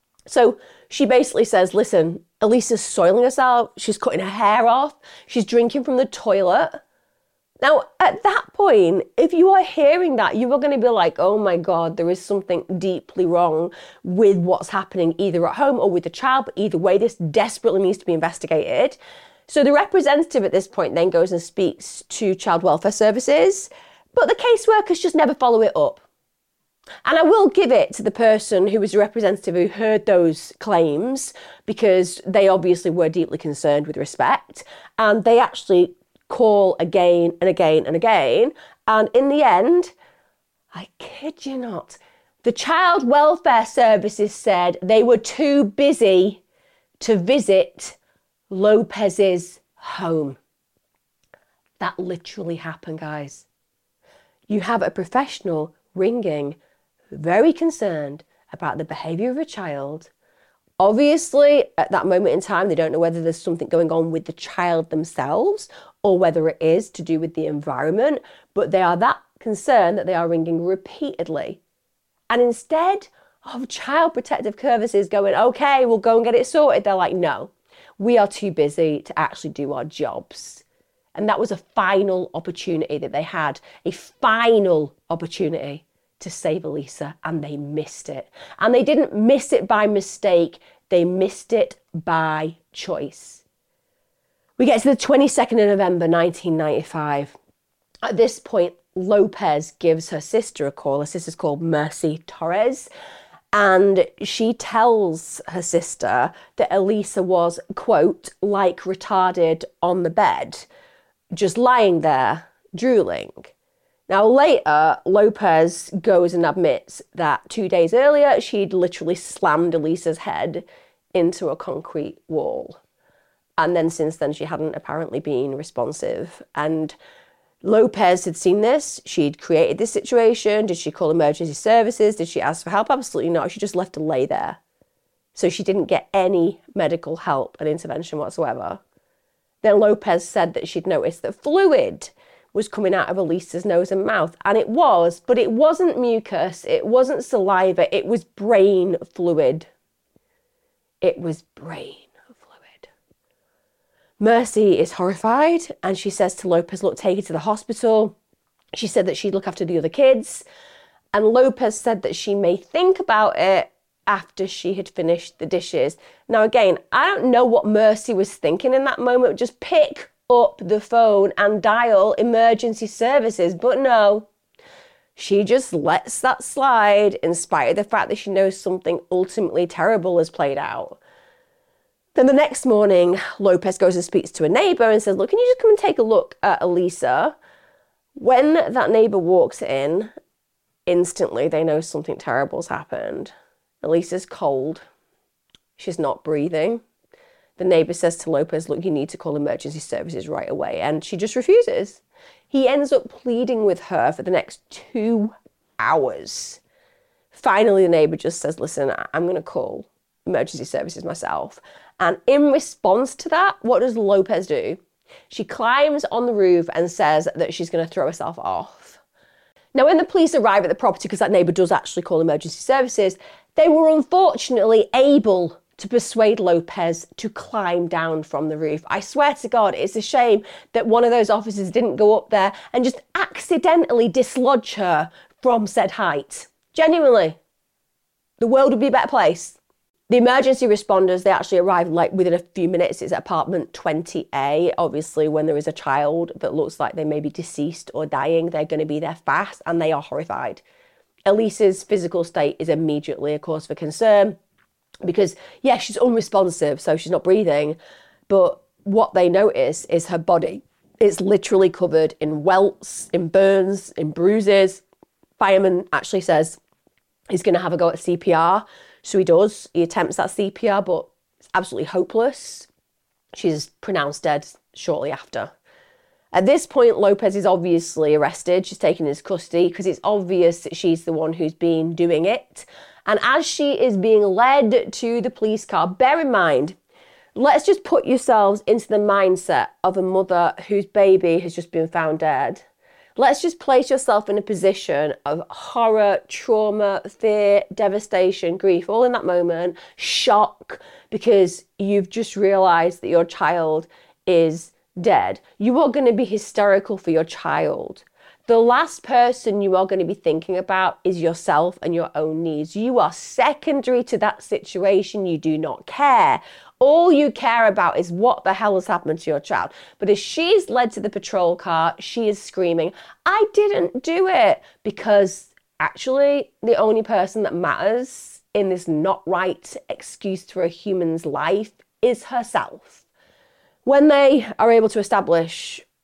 So she basically says, listen, Elisa's soiling herself, she's cutting her hair off, she's drinking from the toilet. Now, at that point, if you are hearing that, you are going to be like, oh my God, there is something deeply wrong with what's happening either at home or with the child, but either way, this desperately needs to be investigated. So the representative at this point then goes and speaks to Child Welfare Services, but the caseworkers just never follow it up. And I will give it to the person who was a representative who heard those claims because they obviously were deeply concerned with respect, and they actually call again and again and again. And in the end, I kid you not, the Child Welfare Services said they were too busy to visit Lopez's home. That literally happened, guys. You have a professional ringing, very concerned about the behaviour of a child. Obviously, at that moment in time, they don't know whether there's something going on with the child themselves or whether it is to do with the environment, but they are that concerned that they are ringing repeatedly. And instead of Child Protective Services going, okay, we'll go and get it sorted, they're like, no, we are too busy to actually do our jobs. And that was a final opportunity that they had, a final opportunity to save Elisa, and they missed it. And they didn't miss it by mistake, they missed it by choice. We get to the 22nd of November 1995. At this point, Lopez gives her sister a call. Her sister's called Mercy Torres. And she tells her sister that Elisa was, quote, like retarded on the bed, just lying there, drooling. Now later, Lopez goes and admits that 2 days earlier, she'd literally slammed Elisa's head into a concrete wall. And then since then, she hadn't apparently been responsive. And Lopez had seen this. She'd created this situation. Did she call emergency services? Did she ask for help? Absolutely not. She just left her lay there. So she didn't get any medical help and intervention whatsoever. Then Lopez said that she'd noticed that fluid was coming out of Elisa's nose and mouth. And it was, but it wasn't mucus. It wasn't saliva. It was brain fluid. It was brain fluid. Mercy is horrified, and she says to Lopez, look, take her to the hospital. She said that she'd look after the other kids. And Lopez said that she may think about it after she had finished the dishes. Now, again, I don't know what Mercy was thinking in that moment. Just pick up the phone and dial emergency services. But no, she just lets that slide in spite of the fact that she knows something ultimately terrible has played out. Then the next morning, Lopez goes and speaks to a neighbour and says, look, can you just come and take a look at Elisa? When that neighbour walks in, instantly they know something terrible's happened. Elisa's cold. She's not breathing. The neighbour says to Lopez, look, you need to call emergency services right away. And she just refuses. He ends up pleading with her for the next 2 hours. Finally, the neighbour just says, listen, I'm going to call emergency services myself. And in response to that, what does Lopez do? She climbs on the roof and says that she's going to throw herself off. Now, when the police arrive at the property, because that neighbour does actually call emergency services, they were unfortunately able to persuade Lopez to climb down from the roof. I swear to God, it's a shame that one of those officers didn't go up there and just accidentally dislodge her from said height. Genuinely, the world would be a better place. The emergency responders, they actually arrived like within a few minutes. It's at apartment 20A. Obviously, when there is a child that looks like they may be deceased or dying, they're going to be there fast, and they are horrified. Elisa's physical state is immediately a cause for concern because, yeah, she's unresponsive, so she's not breathing. But what they notice is her body. It's literally covered in welts, in burns, in bruises. Fireman actually says he's going to have a go at CPR. So he does. He attempts that CPR, but it's absolutely hopeless. She's pronounced dead shortly after. At this point, Lopez is obviously arrested. She's taken into custody because it's obvious that she's the one who's been doing it. And as she is being led to the police car, bear in mind, let's just put yourselves into the mindset of a mother whose baby has just been found dead. Let's just place yourself in a position of horror, trauma, fear, devastation, grief, all in that moment, shock, because you've just realised that your child is dead. You are going to be hysterical for your child. The last person you are going to be thinking about is yourself and your own needs. You are secondary to that situation. You do not care. All you care about is what the hell has happened to your child. But as she's led to the patrol car, she is screaming, I didn't do it. Because actually, the only person that matters in this not right excuse for a human's life is herself. When they are able to establish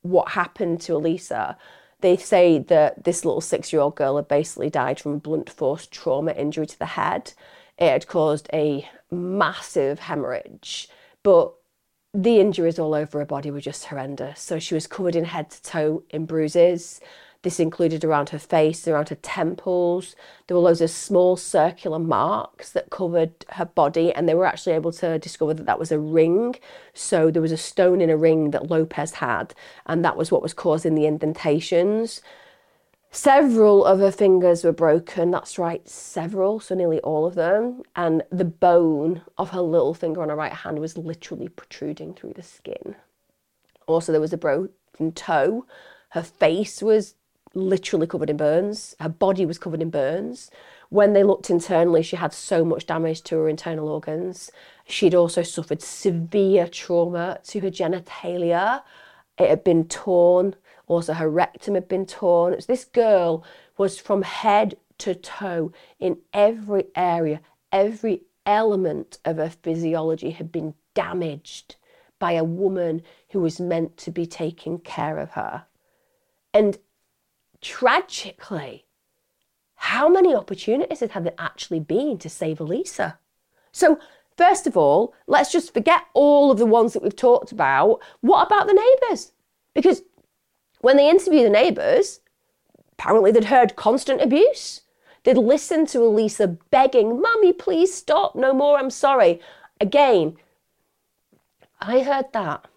what happened to Elisa, they say that this little 6-year-old girl had basically died from a blunt force trauma injury to the head. It had caused a massive hemorrhage, but the injuries all over her body were just horrendous. So she was covered in head to toe in bruises. This included around her face, around her temples. There were loads of small circular marks that covered her body, and they were actually able to discover that that was a ring. So there was a stone in a ring that Lopez had, and that was what was causing the indentations. Several of her fingers were broken. That's right, several, so nearly all of them. And the bone of her little finger on her right hand was literally protruding through the skin. Also, there was a broken toe. Her face was literally covered in burns. Her body was covered in burns. When they looked internally, she had so much damage to her internal organs. She'd also suffered severe trauma to her genitalia. It had been torn. Also, her rectum had been torn. So this girl was from head to toe in every area. Every element of her physiology had been damaged by a woman who was meant to be taking care of her. And tragically, how many opportunities had there actually been to save Elisa? So, first of all, let's just forget all of the ones that we've talked about. What about the neighbours? Because when they interviewed the neighbours, apparently they'd heard constant abuse. They'd listened to Elisa begging, "Mummy, please stop, no more, I'm sorry." Again, I heard that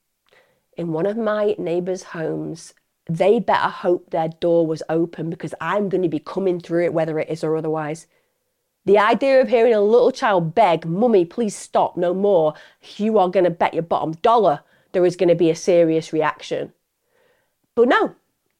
in one of my neighbours' homes. They better hope their door was open because I'm going to be coming through it whether it is or otherwise. The idea of hearing a little child beg, "Mummy, please stop, no more," you are going to bet your bottom dollar there is going to be a serious reaction. But no.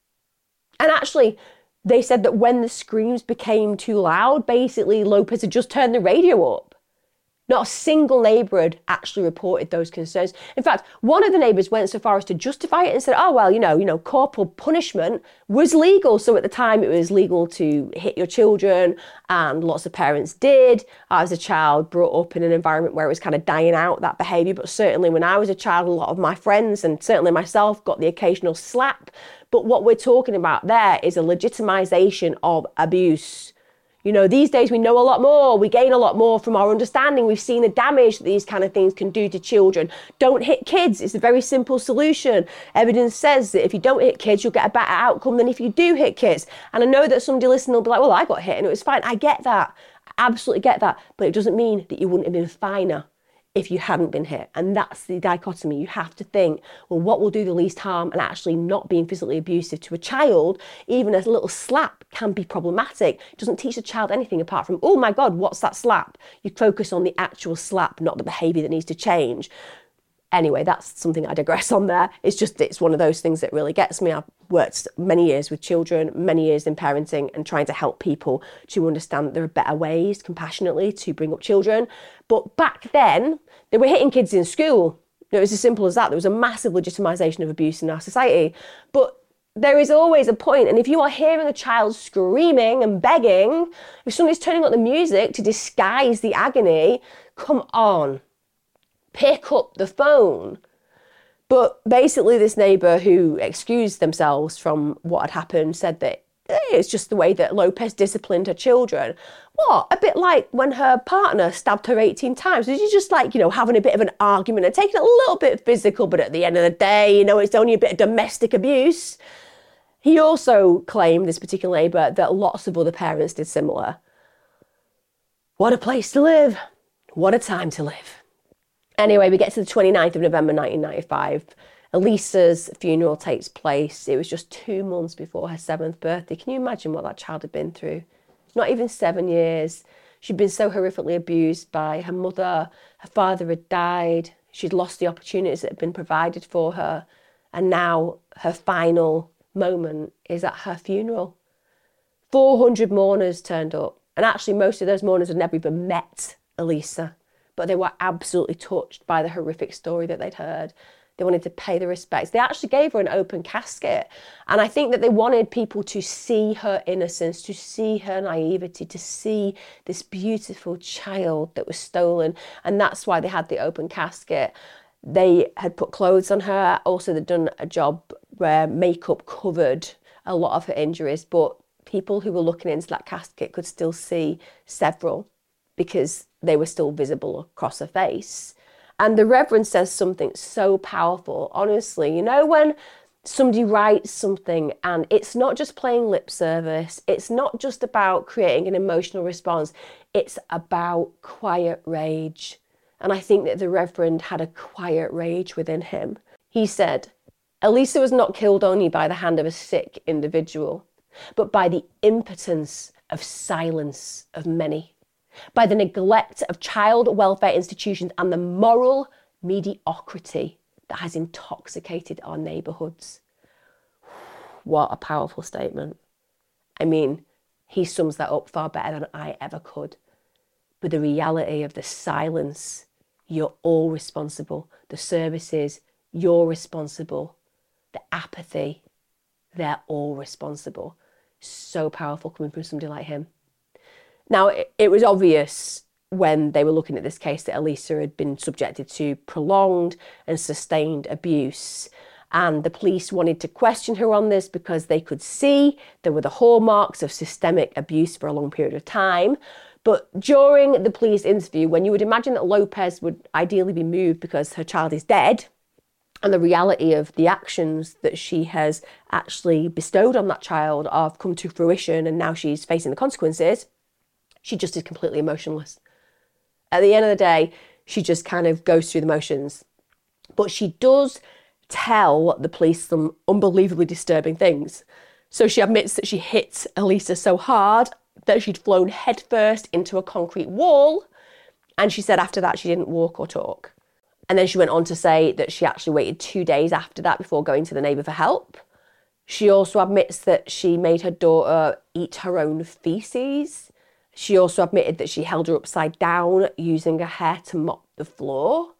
And actually, they said that when the screams became too loud, basically Lopez had just turned the radio up. Not a single neighbour had actually reported those concerns. In fact, one of the neighbours went so far as to justify it and said, "Oh, well, you know, corporal punishment was legal. So at the time it was legal to hit your children, and lots of parents did. I was a child brought up in an environment where it was kind of dying out, that behaviour. But certainly when I was a child, a lot of my friends and certainly myself got the occasional slap. But what we're talking about there is a legitimisation of abuse. You know, these days we know a lot more. We gain a lot more from our understanding. We've seen the damage that these kind of things can do to children. Don't hit kids. It's a very simple solution. Evidence says that if you don't hit kids, you'll get a better outcome than if you do hit kids. And I know that somebody listening will be like, "Well, I got hit and it was fine." I get that. I absolutely get that. But it doesn't mean that you wouldn't have been finer if you hadn't been hit. And that's the dichotomy. You have to think, well, what will do the least harm? And actually not being physically abusive to a child, even a little slap can be problematic. It doesn't teach a child anything apart from, "Oh my God, what's that slap?" You focus on the actual slap, not the behaviour that needs to change. Anyway, that's something I digress on there. It's one of those things that really gets me. I've worked many years with children, many years in parenting and trying to help people to understand that there are better ways, compassionately, to bring up children. But back then, they were hitting kids in school. It was as simple as that. There was a massive legitimisation of abuse in our society. But there is always a point, and if you are hearing a child screaming and begging, if somebody's turning up the music to disguise the agony, come on. Pick up the phone. But basically this neighbour who excused themselves from what had happened said that it's just the way that Lopez disciplined her children. What? A bit like when her partner stabbed her 18 times. Did you just having a bit of an argument and taking it a little bit physical, but at the end of the day, it's only a bit of domestic abuse. He also claimed, this particular neighbour, that lots of other parents did similar. What a place to live. What a time to live. Anyway, we get to the 29th of November 1995. Elisa's funeral takes place. It was just 2 months before her 7th birthday. Can you imagine what that child had been through? Not even 7 years. She'd been so horrifically abused by her mother. Her father had died. She'd lost the opportunities that had been provided for her. And now her final moment is at her funeral. 400 mourners turned up. And actually, most of those mourners had never even met Elisa. But they were absolutely touched by the horrific story that they'd heard. They wanted to pay the respects. They actually gave her an open casket. And I think that they wanted people to see her innocence, to see her naivety, to see this beautiful child that was stolen. And that's why they had the open casket. They had put clothes on her. Also, they'd done a job where makeup covered a lot of her injuries, but people who were looking into that casket could still see several because they were still visible across her face. And the Reverend says something so powerful. Honestly, you know, when somebody writes something and it's not just playing lip service, it's not just about creating an emotional response, it's about quiet rage. And I think that the Reverend had a quiet rage within him. He said, Elisa was not killed only by the hand of a sick individual, but by the impotence of silence of many, by the neglect of child welfare institutions and the moral mediocrity that has intoxicated our neighbourhoods. What a powerful statement. I mean, he sums that up far better than I ever could. But the reality of the silence, you're all responsible. The services, you're responsible. The apathy, they're all responsible. So powerful coming from somebody like him. Now, it was obvious when they were looking at this case that Elisa had been subjected to prolonged and sustained abuse. And the police wanted to question her on this because they could see there were the hallmarks of systemic abuse for a long period of time. But during the police interview, when you would imagine that Lopez would ideally be moved because her child is dead, and the reality of the actions that she has actually bestowed on that child have come to fruition and now she's facing the consequences, she just is completely emotionless. At the end of the day, she just kind of goes through the motions. But she does tell the police some unbelievably disturbing things. So she admits that she hit Elisa so hard that she'd flown headfirst into a concrete wall. And she said after that she didn't walk or talk. And then she went on to say that she actually waited 2 days after that before going to the neighbour for help. She also admits that she made her daughter eat her own feces. She also admitted that she held her upside down using her hair to mop the floor.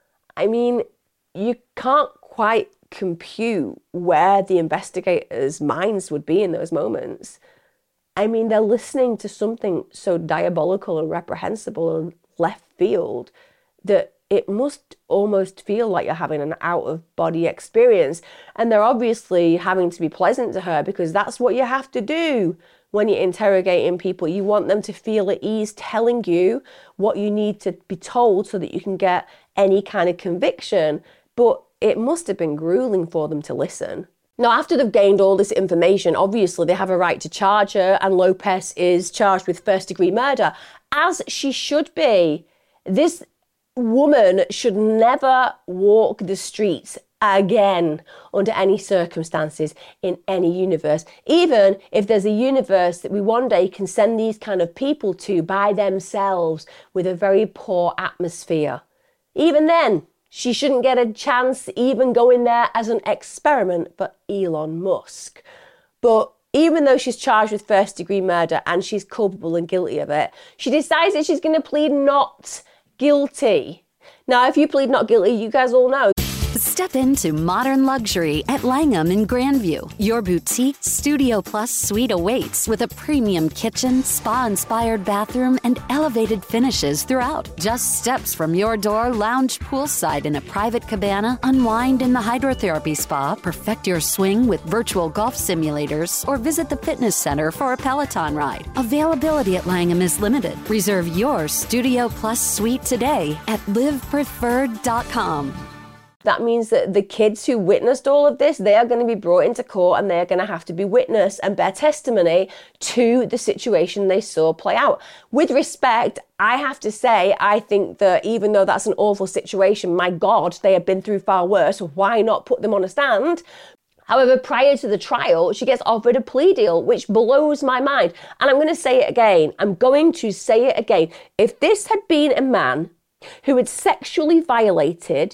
I mean, you can't quite compute where the investigators' minds would be in those moments. I mean, they're listening to something so diabolical and reprehensible and left field that it must almost feel like you're having an out-of-body experience. And they're obviously having to be pleasant to her because that's what you have to do when you're interrogating people. You want them to feel at ease telling you what you need to be told so that you can get any kind of conviction. But it must have been grueling for them to listen. Now, after they've gained all this information, obviously they have a right to charge her, and Lopez is charged with first-degree murder, as she should be. This woman should never walk the streets again under any circumstances in any universe, even if there's a universe that we one day can send these kind of people to by themselves with a very poor atmosphere. Even then, she shouldn't get a chance to even go in there as an experiment for Elon Musk. But even though she's charged with first-degree murder and she's culpable and guilty of it, she decides that she's going to plead not guilty. Now, if you plead not guilty, you guys all know. Step into modern luxury at Langham in Grandview. Your boutique Studio Plus suite awaits with a premium kitchen, spa-inspired bathroom, and elevated finishes throughout. Just steps from your door, lounge poolside in a private cabana, unwind in the hydrotherapy spa, perfect your swing with virtual golf simulators, or visit the fitness center for a Peloton ride. Availability at Langham is limited. Reserve your Studio Plus suite today at livepreferred.com. That means that the kids who witnessed all of this, they are going to be brought into court and they're going to have to be witness and bear testimony to the situation they saw play out. With respect, I have to say, I think that even though that's an awful situation, my God, they have been through far worse. Why not put them on a stand? However, prior to the trial, she gets offered a plea deal, which blows my mind. And I'm going to say it again. I'm going to say it again. If this had been a man who had sexually violated,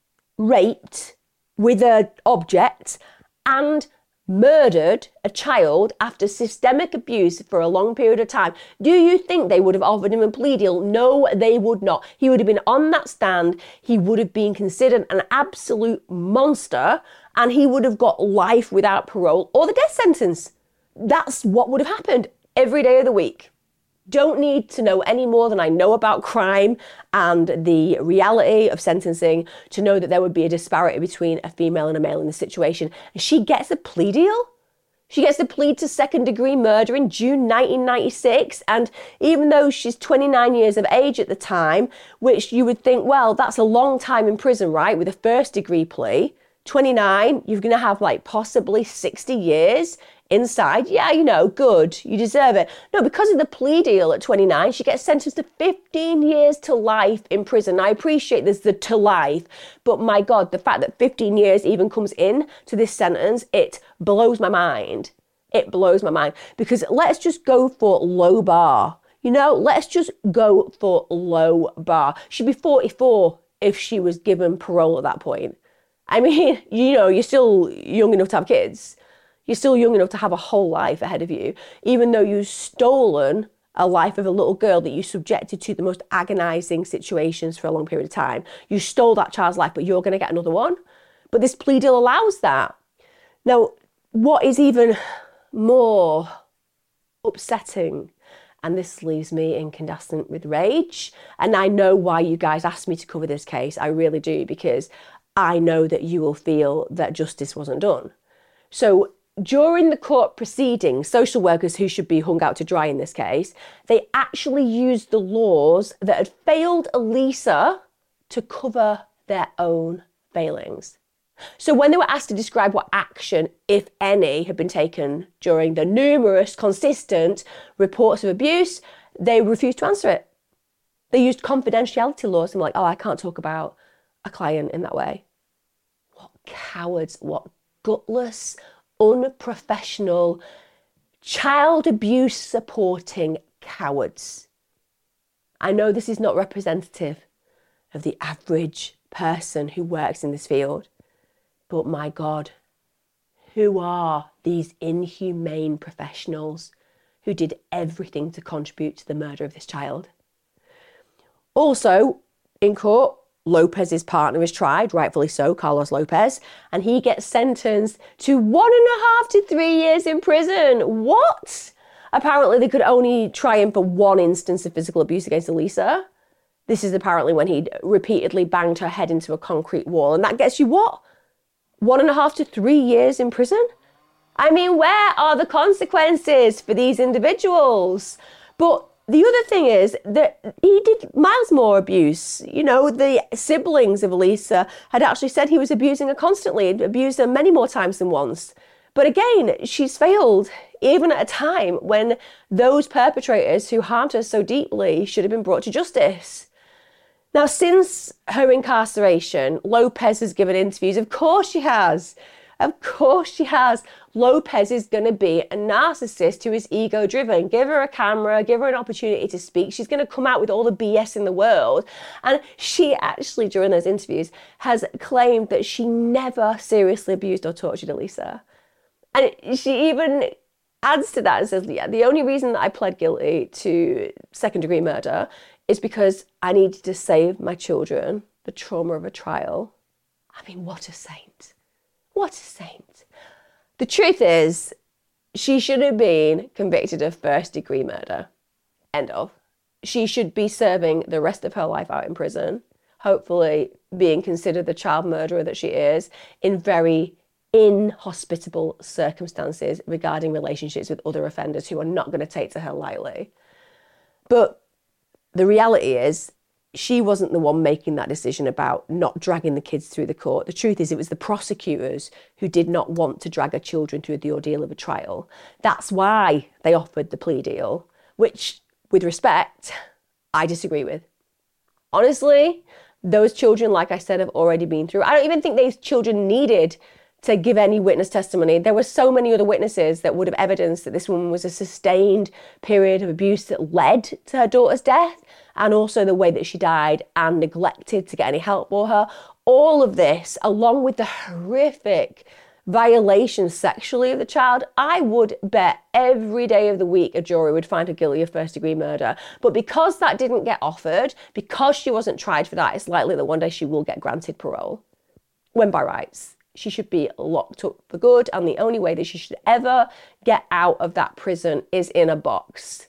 raped with an object and murdered a child after systemic abuse for a long period of time, do you think they would have offered him a plea deal? No, they would not. He would have been on that stand. He would have been considered an absolute monster and he would have got life without parole or the death sentence. That's what would have happened every day of the week. don't need to know any more than I know about crime and the reality of sentencing to know that there would be a disparity between a female and a male in this situation. And she gets a plea deal. She gets to plead to second-degree murder in June 1996, and even though she's 29 years of age at the time, which you would think, well, that's a long time in prison, right, with a first-degree plea, 29, you're going to have like possibly 60 years inside. Yeah, you know, good, you deserve it. No, because of the plea deal at 29, she gets sentenced to 15 years to life in prison. I appreciate there's the to life, but my God, the fact that 15 years even comes in to this sentence, it blows my mind. It blows my mind, because let's just go for low bar. You know, let's just go for low bar. She'd be 44 if she was given parole at that point. I mean, you know, you're still young enough to have kids. You're still young enough to have a whole life ahead of you, even though you've stolen a life of a little girl that you subjected to the most agonizing situations for a long period of time. You stole that child's life, but you're going to get another one. But this plea deal allows that. Now, what is even more upsetting, and this leaves me incandescent with rage, and I know why you guys asked me to cover this case, I really do, because I know that you will feel that justice wasn't done. So during the court proceedings, social workers who should be hung out to dry in this case, they actually used the laws that had failed Elisa to cover their own failings. So when they were asked to describe what action, if any, had been taken during the numerous consistent reports of abuse, they refused to answer it. They used confidentiality laws and were like, oh, I can't talk about a client in that way. What cowards, what gutless, unprofessional, child abuse supporting cowards. I know this is not representative of the average person who works in this field, but my God, who are these inhumane professionals who did everything to contribute to the murder of this child? Also, in court, Lopez's partner is tried, rightfully so, Carlos Lopez, and he gets sentenced to 1.5 to 3 years in prison. What? Apparently they could only try him for one instance of physical abuse against Elisa. This is apparently when he'd repeatedly banged her head into a concrete wall, and that gets you what? 1.5 to 3 years in prison? I mean, where are the consequences for these individuals? But the other thing is that he did miles more abuse. You know, the siblings of Elisa had actually said he was abusing her constantly, abused her many more times than once. But again, she's failed, even at a time when those perpetrators who harmed her so deeply should have been brought to justice. Now, since her incarceration, Lopez has given interviews. Of course she has. Of course she has. Lopez is going to be a narcissist who is ego-driven. Give her a camera, give her an opportunity to speak. She's going to come out with all the BS in the world. And she actually, during those interviews, has claimed that she never seriously abused or tortured Elisa. And she even adds to that and says, yeah, the only reason that I pled guilty to second-degree murder is because I needed to save my children the trauma of a trial. I mean, what a saint. What a saint. The truth is, she should have been convicted of first-degree murder. End of. She should be serving the rest of her life out in prison, hopefully being considered the child murderer that she is, in very inhospitable circumstances regarding relationships with other offenders who are not going to take to her lightly. But the reality is, she wasn't the one making that decision about not dragging the kids through the court. The truth is, it was the prosecutors who did not want to drag her children through the ordeal of a trial. That's why they offered the plea deal, which, with respect, I disagree with. Honestly, those children, like I said, have already been through. I don't even think these children needed to give any witness testimony. There were so many other witnesses that would have evidenced that this woman was a sustained period of abuse that led to her daughter's death, and also the way that she died and neglected to get any help for her. All of this, along with the horrific violations sexually of the child, I would bet every day of the week a jury would find her guilty of first-degree murder. But because that didn't get offered, because she wasn't tried for that, it's likely that one day she will get granted parole, when by rights she should be locked up for good, and the only way that she should ever get out of that prison is in a box.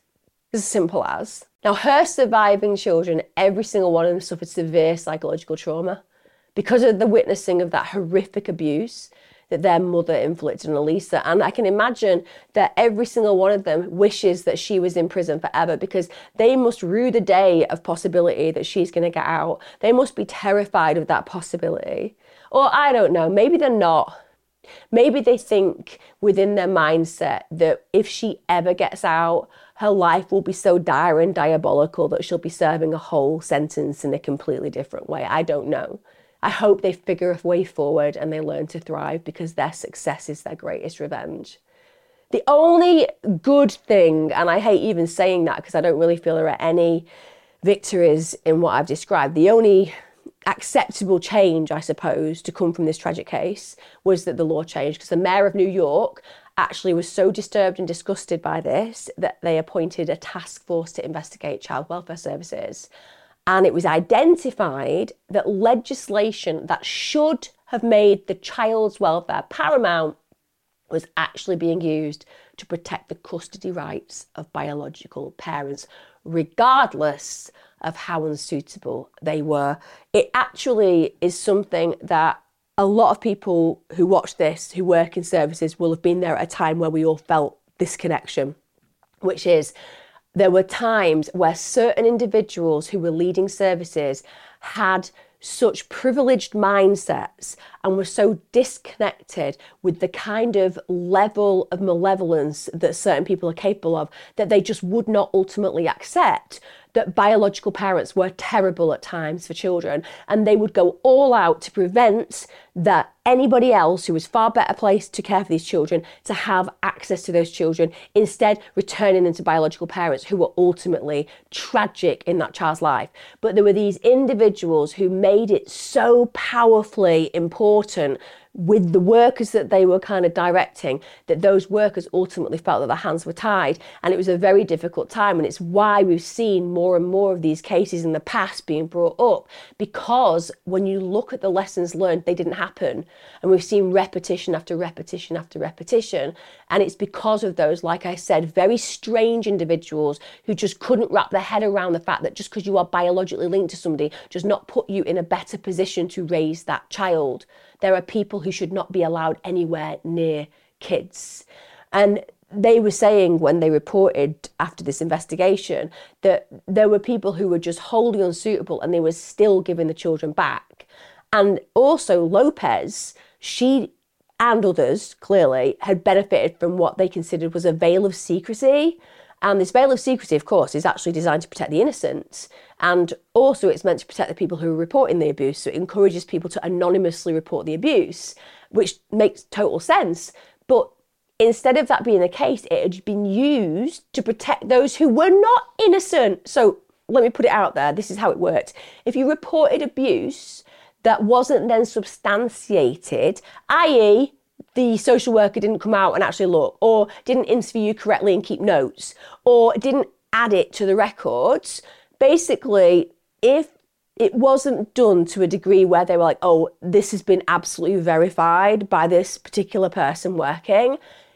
As simple as. Now, her surviving children, every single one of them suffered severe psychological trauma because of the witnessing of that horrific abuse that their mother inflicted on Elisa. And I can imagine that every single one of them wishes that she was in prison forever, because they must rue the day of possibility that she's going to get out. They must be terrified of that possibility. Or I don't know, maybe they're not. Maybe they think within their mindset that if she ever gets out, her life will be so dire and diabolical that she'll be serving a whole sentence in a completely different way. I don't know. I hope they figure a way forward and they learn to thrive, because their success is their greatest revenge. The only good thing, and I hate even saying that because I don't really feel there are any victories in what I've described, the only acceptable change, I suppose, to come from this tragic case was that the law changed, because the mayor of New York actually was so disturbed and disgusted by this that they appointed a task force to investigate child welfare services. And it was identified that legislation that should have made the child's welfare paramount was actually being used to protect the custody rights of biological parents, regardless of how unsuitable they were. It actually is something that a lot of people who watch this, who work in services, will have been there at a time where we all felt this connection, which is there were times where certain individuals who were leading services had such privileged mindsets and were so disconnected with the kind of level of malevolence that certain people are capable of, that they just would not ultimately accept that biological parents were terrible at times for children, and they would go all out to prevent that anybody else who was far better placed to care for these children to have access to those children, instead returning them to biological parents who were ultimately tragic in that child's life. But there were these individuals who made it so powerfully important with the workers that they were kind of directing, that those workers ultimately felt that their hands were tied. And it was a very difficult time. And it's why we've seen more and more of these cases in the past being brought up, because when you look at the lessons learned, they didn't happen. And we've seen repetition after repetition after repetition. And it's because of those, like I said, very strange individuals who just couldn't wrap their head around the fact that just because you are biologically linked to somebody does not put you in a better position to raise that child. There are people who should not be allowed anywhere near kids. And they were saying when they reported after this investigation that there were people who were just wholly unsuitable and they were still giving the children back. And also Lopez, she and others clearly had benefited from what they considered was a veil of secrecy. And this veil of secrecy, of course, is actually designed to protect the innocent. And also it's meant to protect the people who are reporting the abuse. So it encourages people to anonymously report the abuse, which makes total sense. But instead of that being the case, it had been used to protect those who were not innocent. So let me put it out there. This is how it worked. If you reported abuse that wasn't then substantiated, i.e., the social worker didn't come out and actually look, or didn't interview you correctly and keep notes, or didn't add it to the records. Basically, if it wasn't done to a degree where they were like, oh, this has been absolutely verified by this particular person working,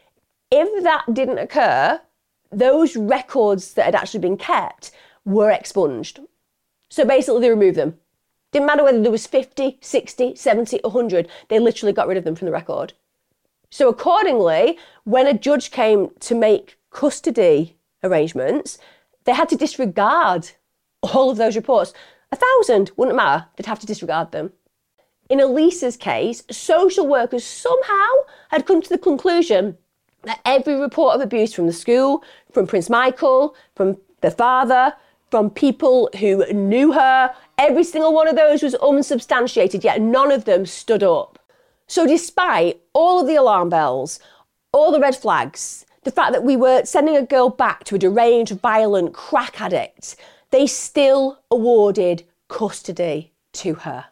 if that didn't occur, those records that had actually been kept were expunged. So basically they removed them. Didn't matter whether there was 50, 60, 70, 100, they literally got rid of them from the record. So accordingly, when a judge came to make custody arrangements, they had to disregard all of those reports. 1,000, wouldn't matter, they'd have to disregard them. In Elisa's case, social workers somehow had come to the conclusion that every report of abuse from the school, from Prince Michael, from the father, from people who knew her, every single one of those was unsubstantiated, yet none of them stood up. So despite all of the alarm bells, all the red flags, the fact that we were sending a girl back to a deranged, violent crack addict, they still awarded custody to her.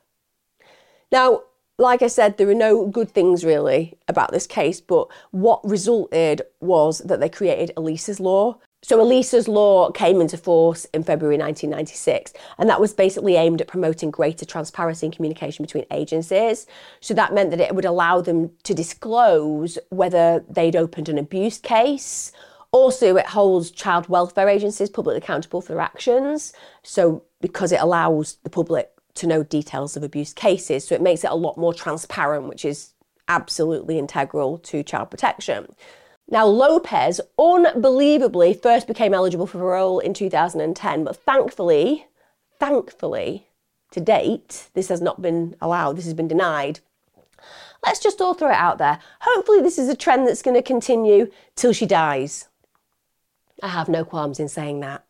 Now, like I said, there are no good things really about this case, but what resulted was that they created Elisa's Law. So Elisa's Law came into force in February 1996, and that was basically aimed at promoting greater transparency and communication between agencies. So that meant that it would allow them to disclose whether they'd opened an abuse case, Also, it holds child welfare agencies publicly accountable for their actions. So because it allows the public to know details of abuse cases, so it makes it a lot more transparent, which is absolutely integral to child protection. Now, Lopez unbelievably first became eligible for parole in 2010, but thankfully, to date, this has not been allowed, this has been denied. Let's just all throw it out there. Hopefully this is a trend that's going to continue till she dies. I have no qualms in saying that.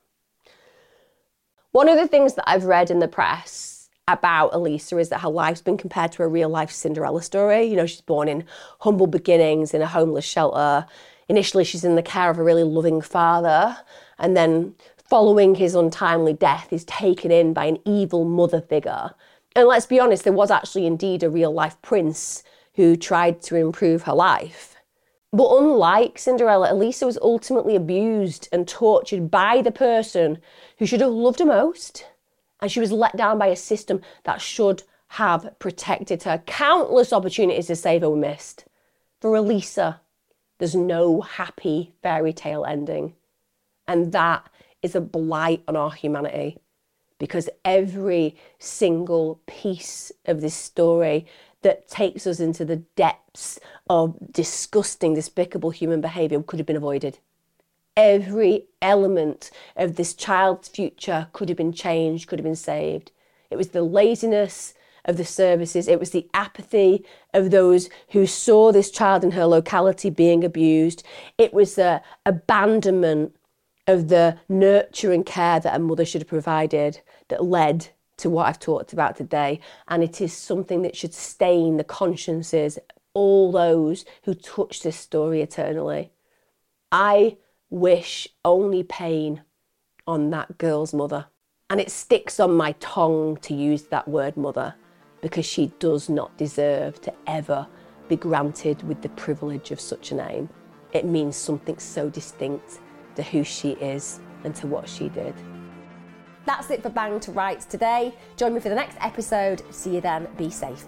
One of the things that I've read in the press about Elisa is that her life's been compared to a real-life Cinderella story. You know, she's born in humble beginnings in a homeless shelter. Initially, she's in the care of a really loving father, and then following his untimely death, is taken in by an evil mother figure. And let's be honest, there was actually indeed a real-life prince who tried to improve her life. But unlike Cinderella, Elisa was ultimately abused and tortured by the person who should have loved her most. And she was let down by a system that should have protected her. Countless opportunities to save her were missed. For Elisa, there's no happy fairy tale ending. And that is a blight on our humanity. Because every single piece of this story that takes us into the depths of disgusting, despicable human behaviour could have been avoided. Every element of this child's future could have been changed, could have been saved. It was the laziness of the services, it was the apathy of those who saw this child in her locality being abused. It was the abandonment of the nurture and care that a mother should have provided that led to what I've talked about today. And it is something that should stain the consciences of all those who touch this story eternally. I wish only pain on that girl's mother. And it sticks on my tongue to use that word mother, because she does not deserve to ever be granted with the privilege of such a name. It means something so distinct to who she is and to what she did. That's it for Bang to Rights today. Join me for the next episode. See you then. Be safe.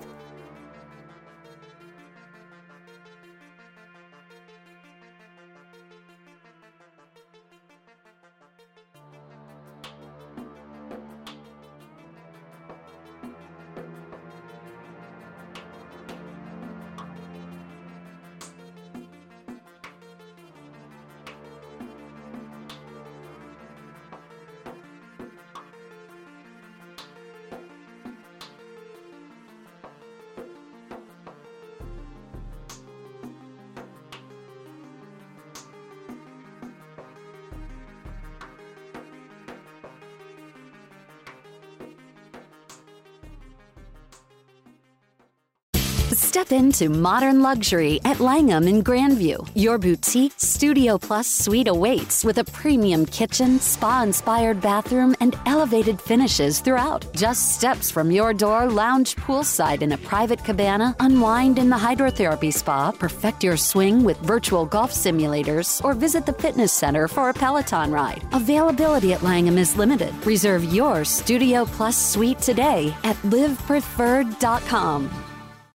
Step into modern luxury at Langham in Grandview. Your boutique Studio Plus suite awaits with a premium kitchen, spa-inspired bathroom, and elevated finishes throughout. Just steps from your door, lounge poolside in a private cabana, unwind in the hydrotherapy spa, perfect your swing with virtual golf simulators, or visit the fitness center for a Peloton ride. Availability at Langham is limited. Reserve your Studio Plus suite today at livepreferred.com.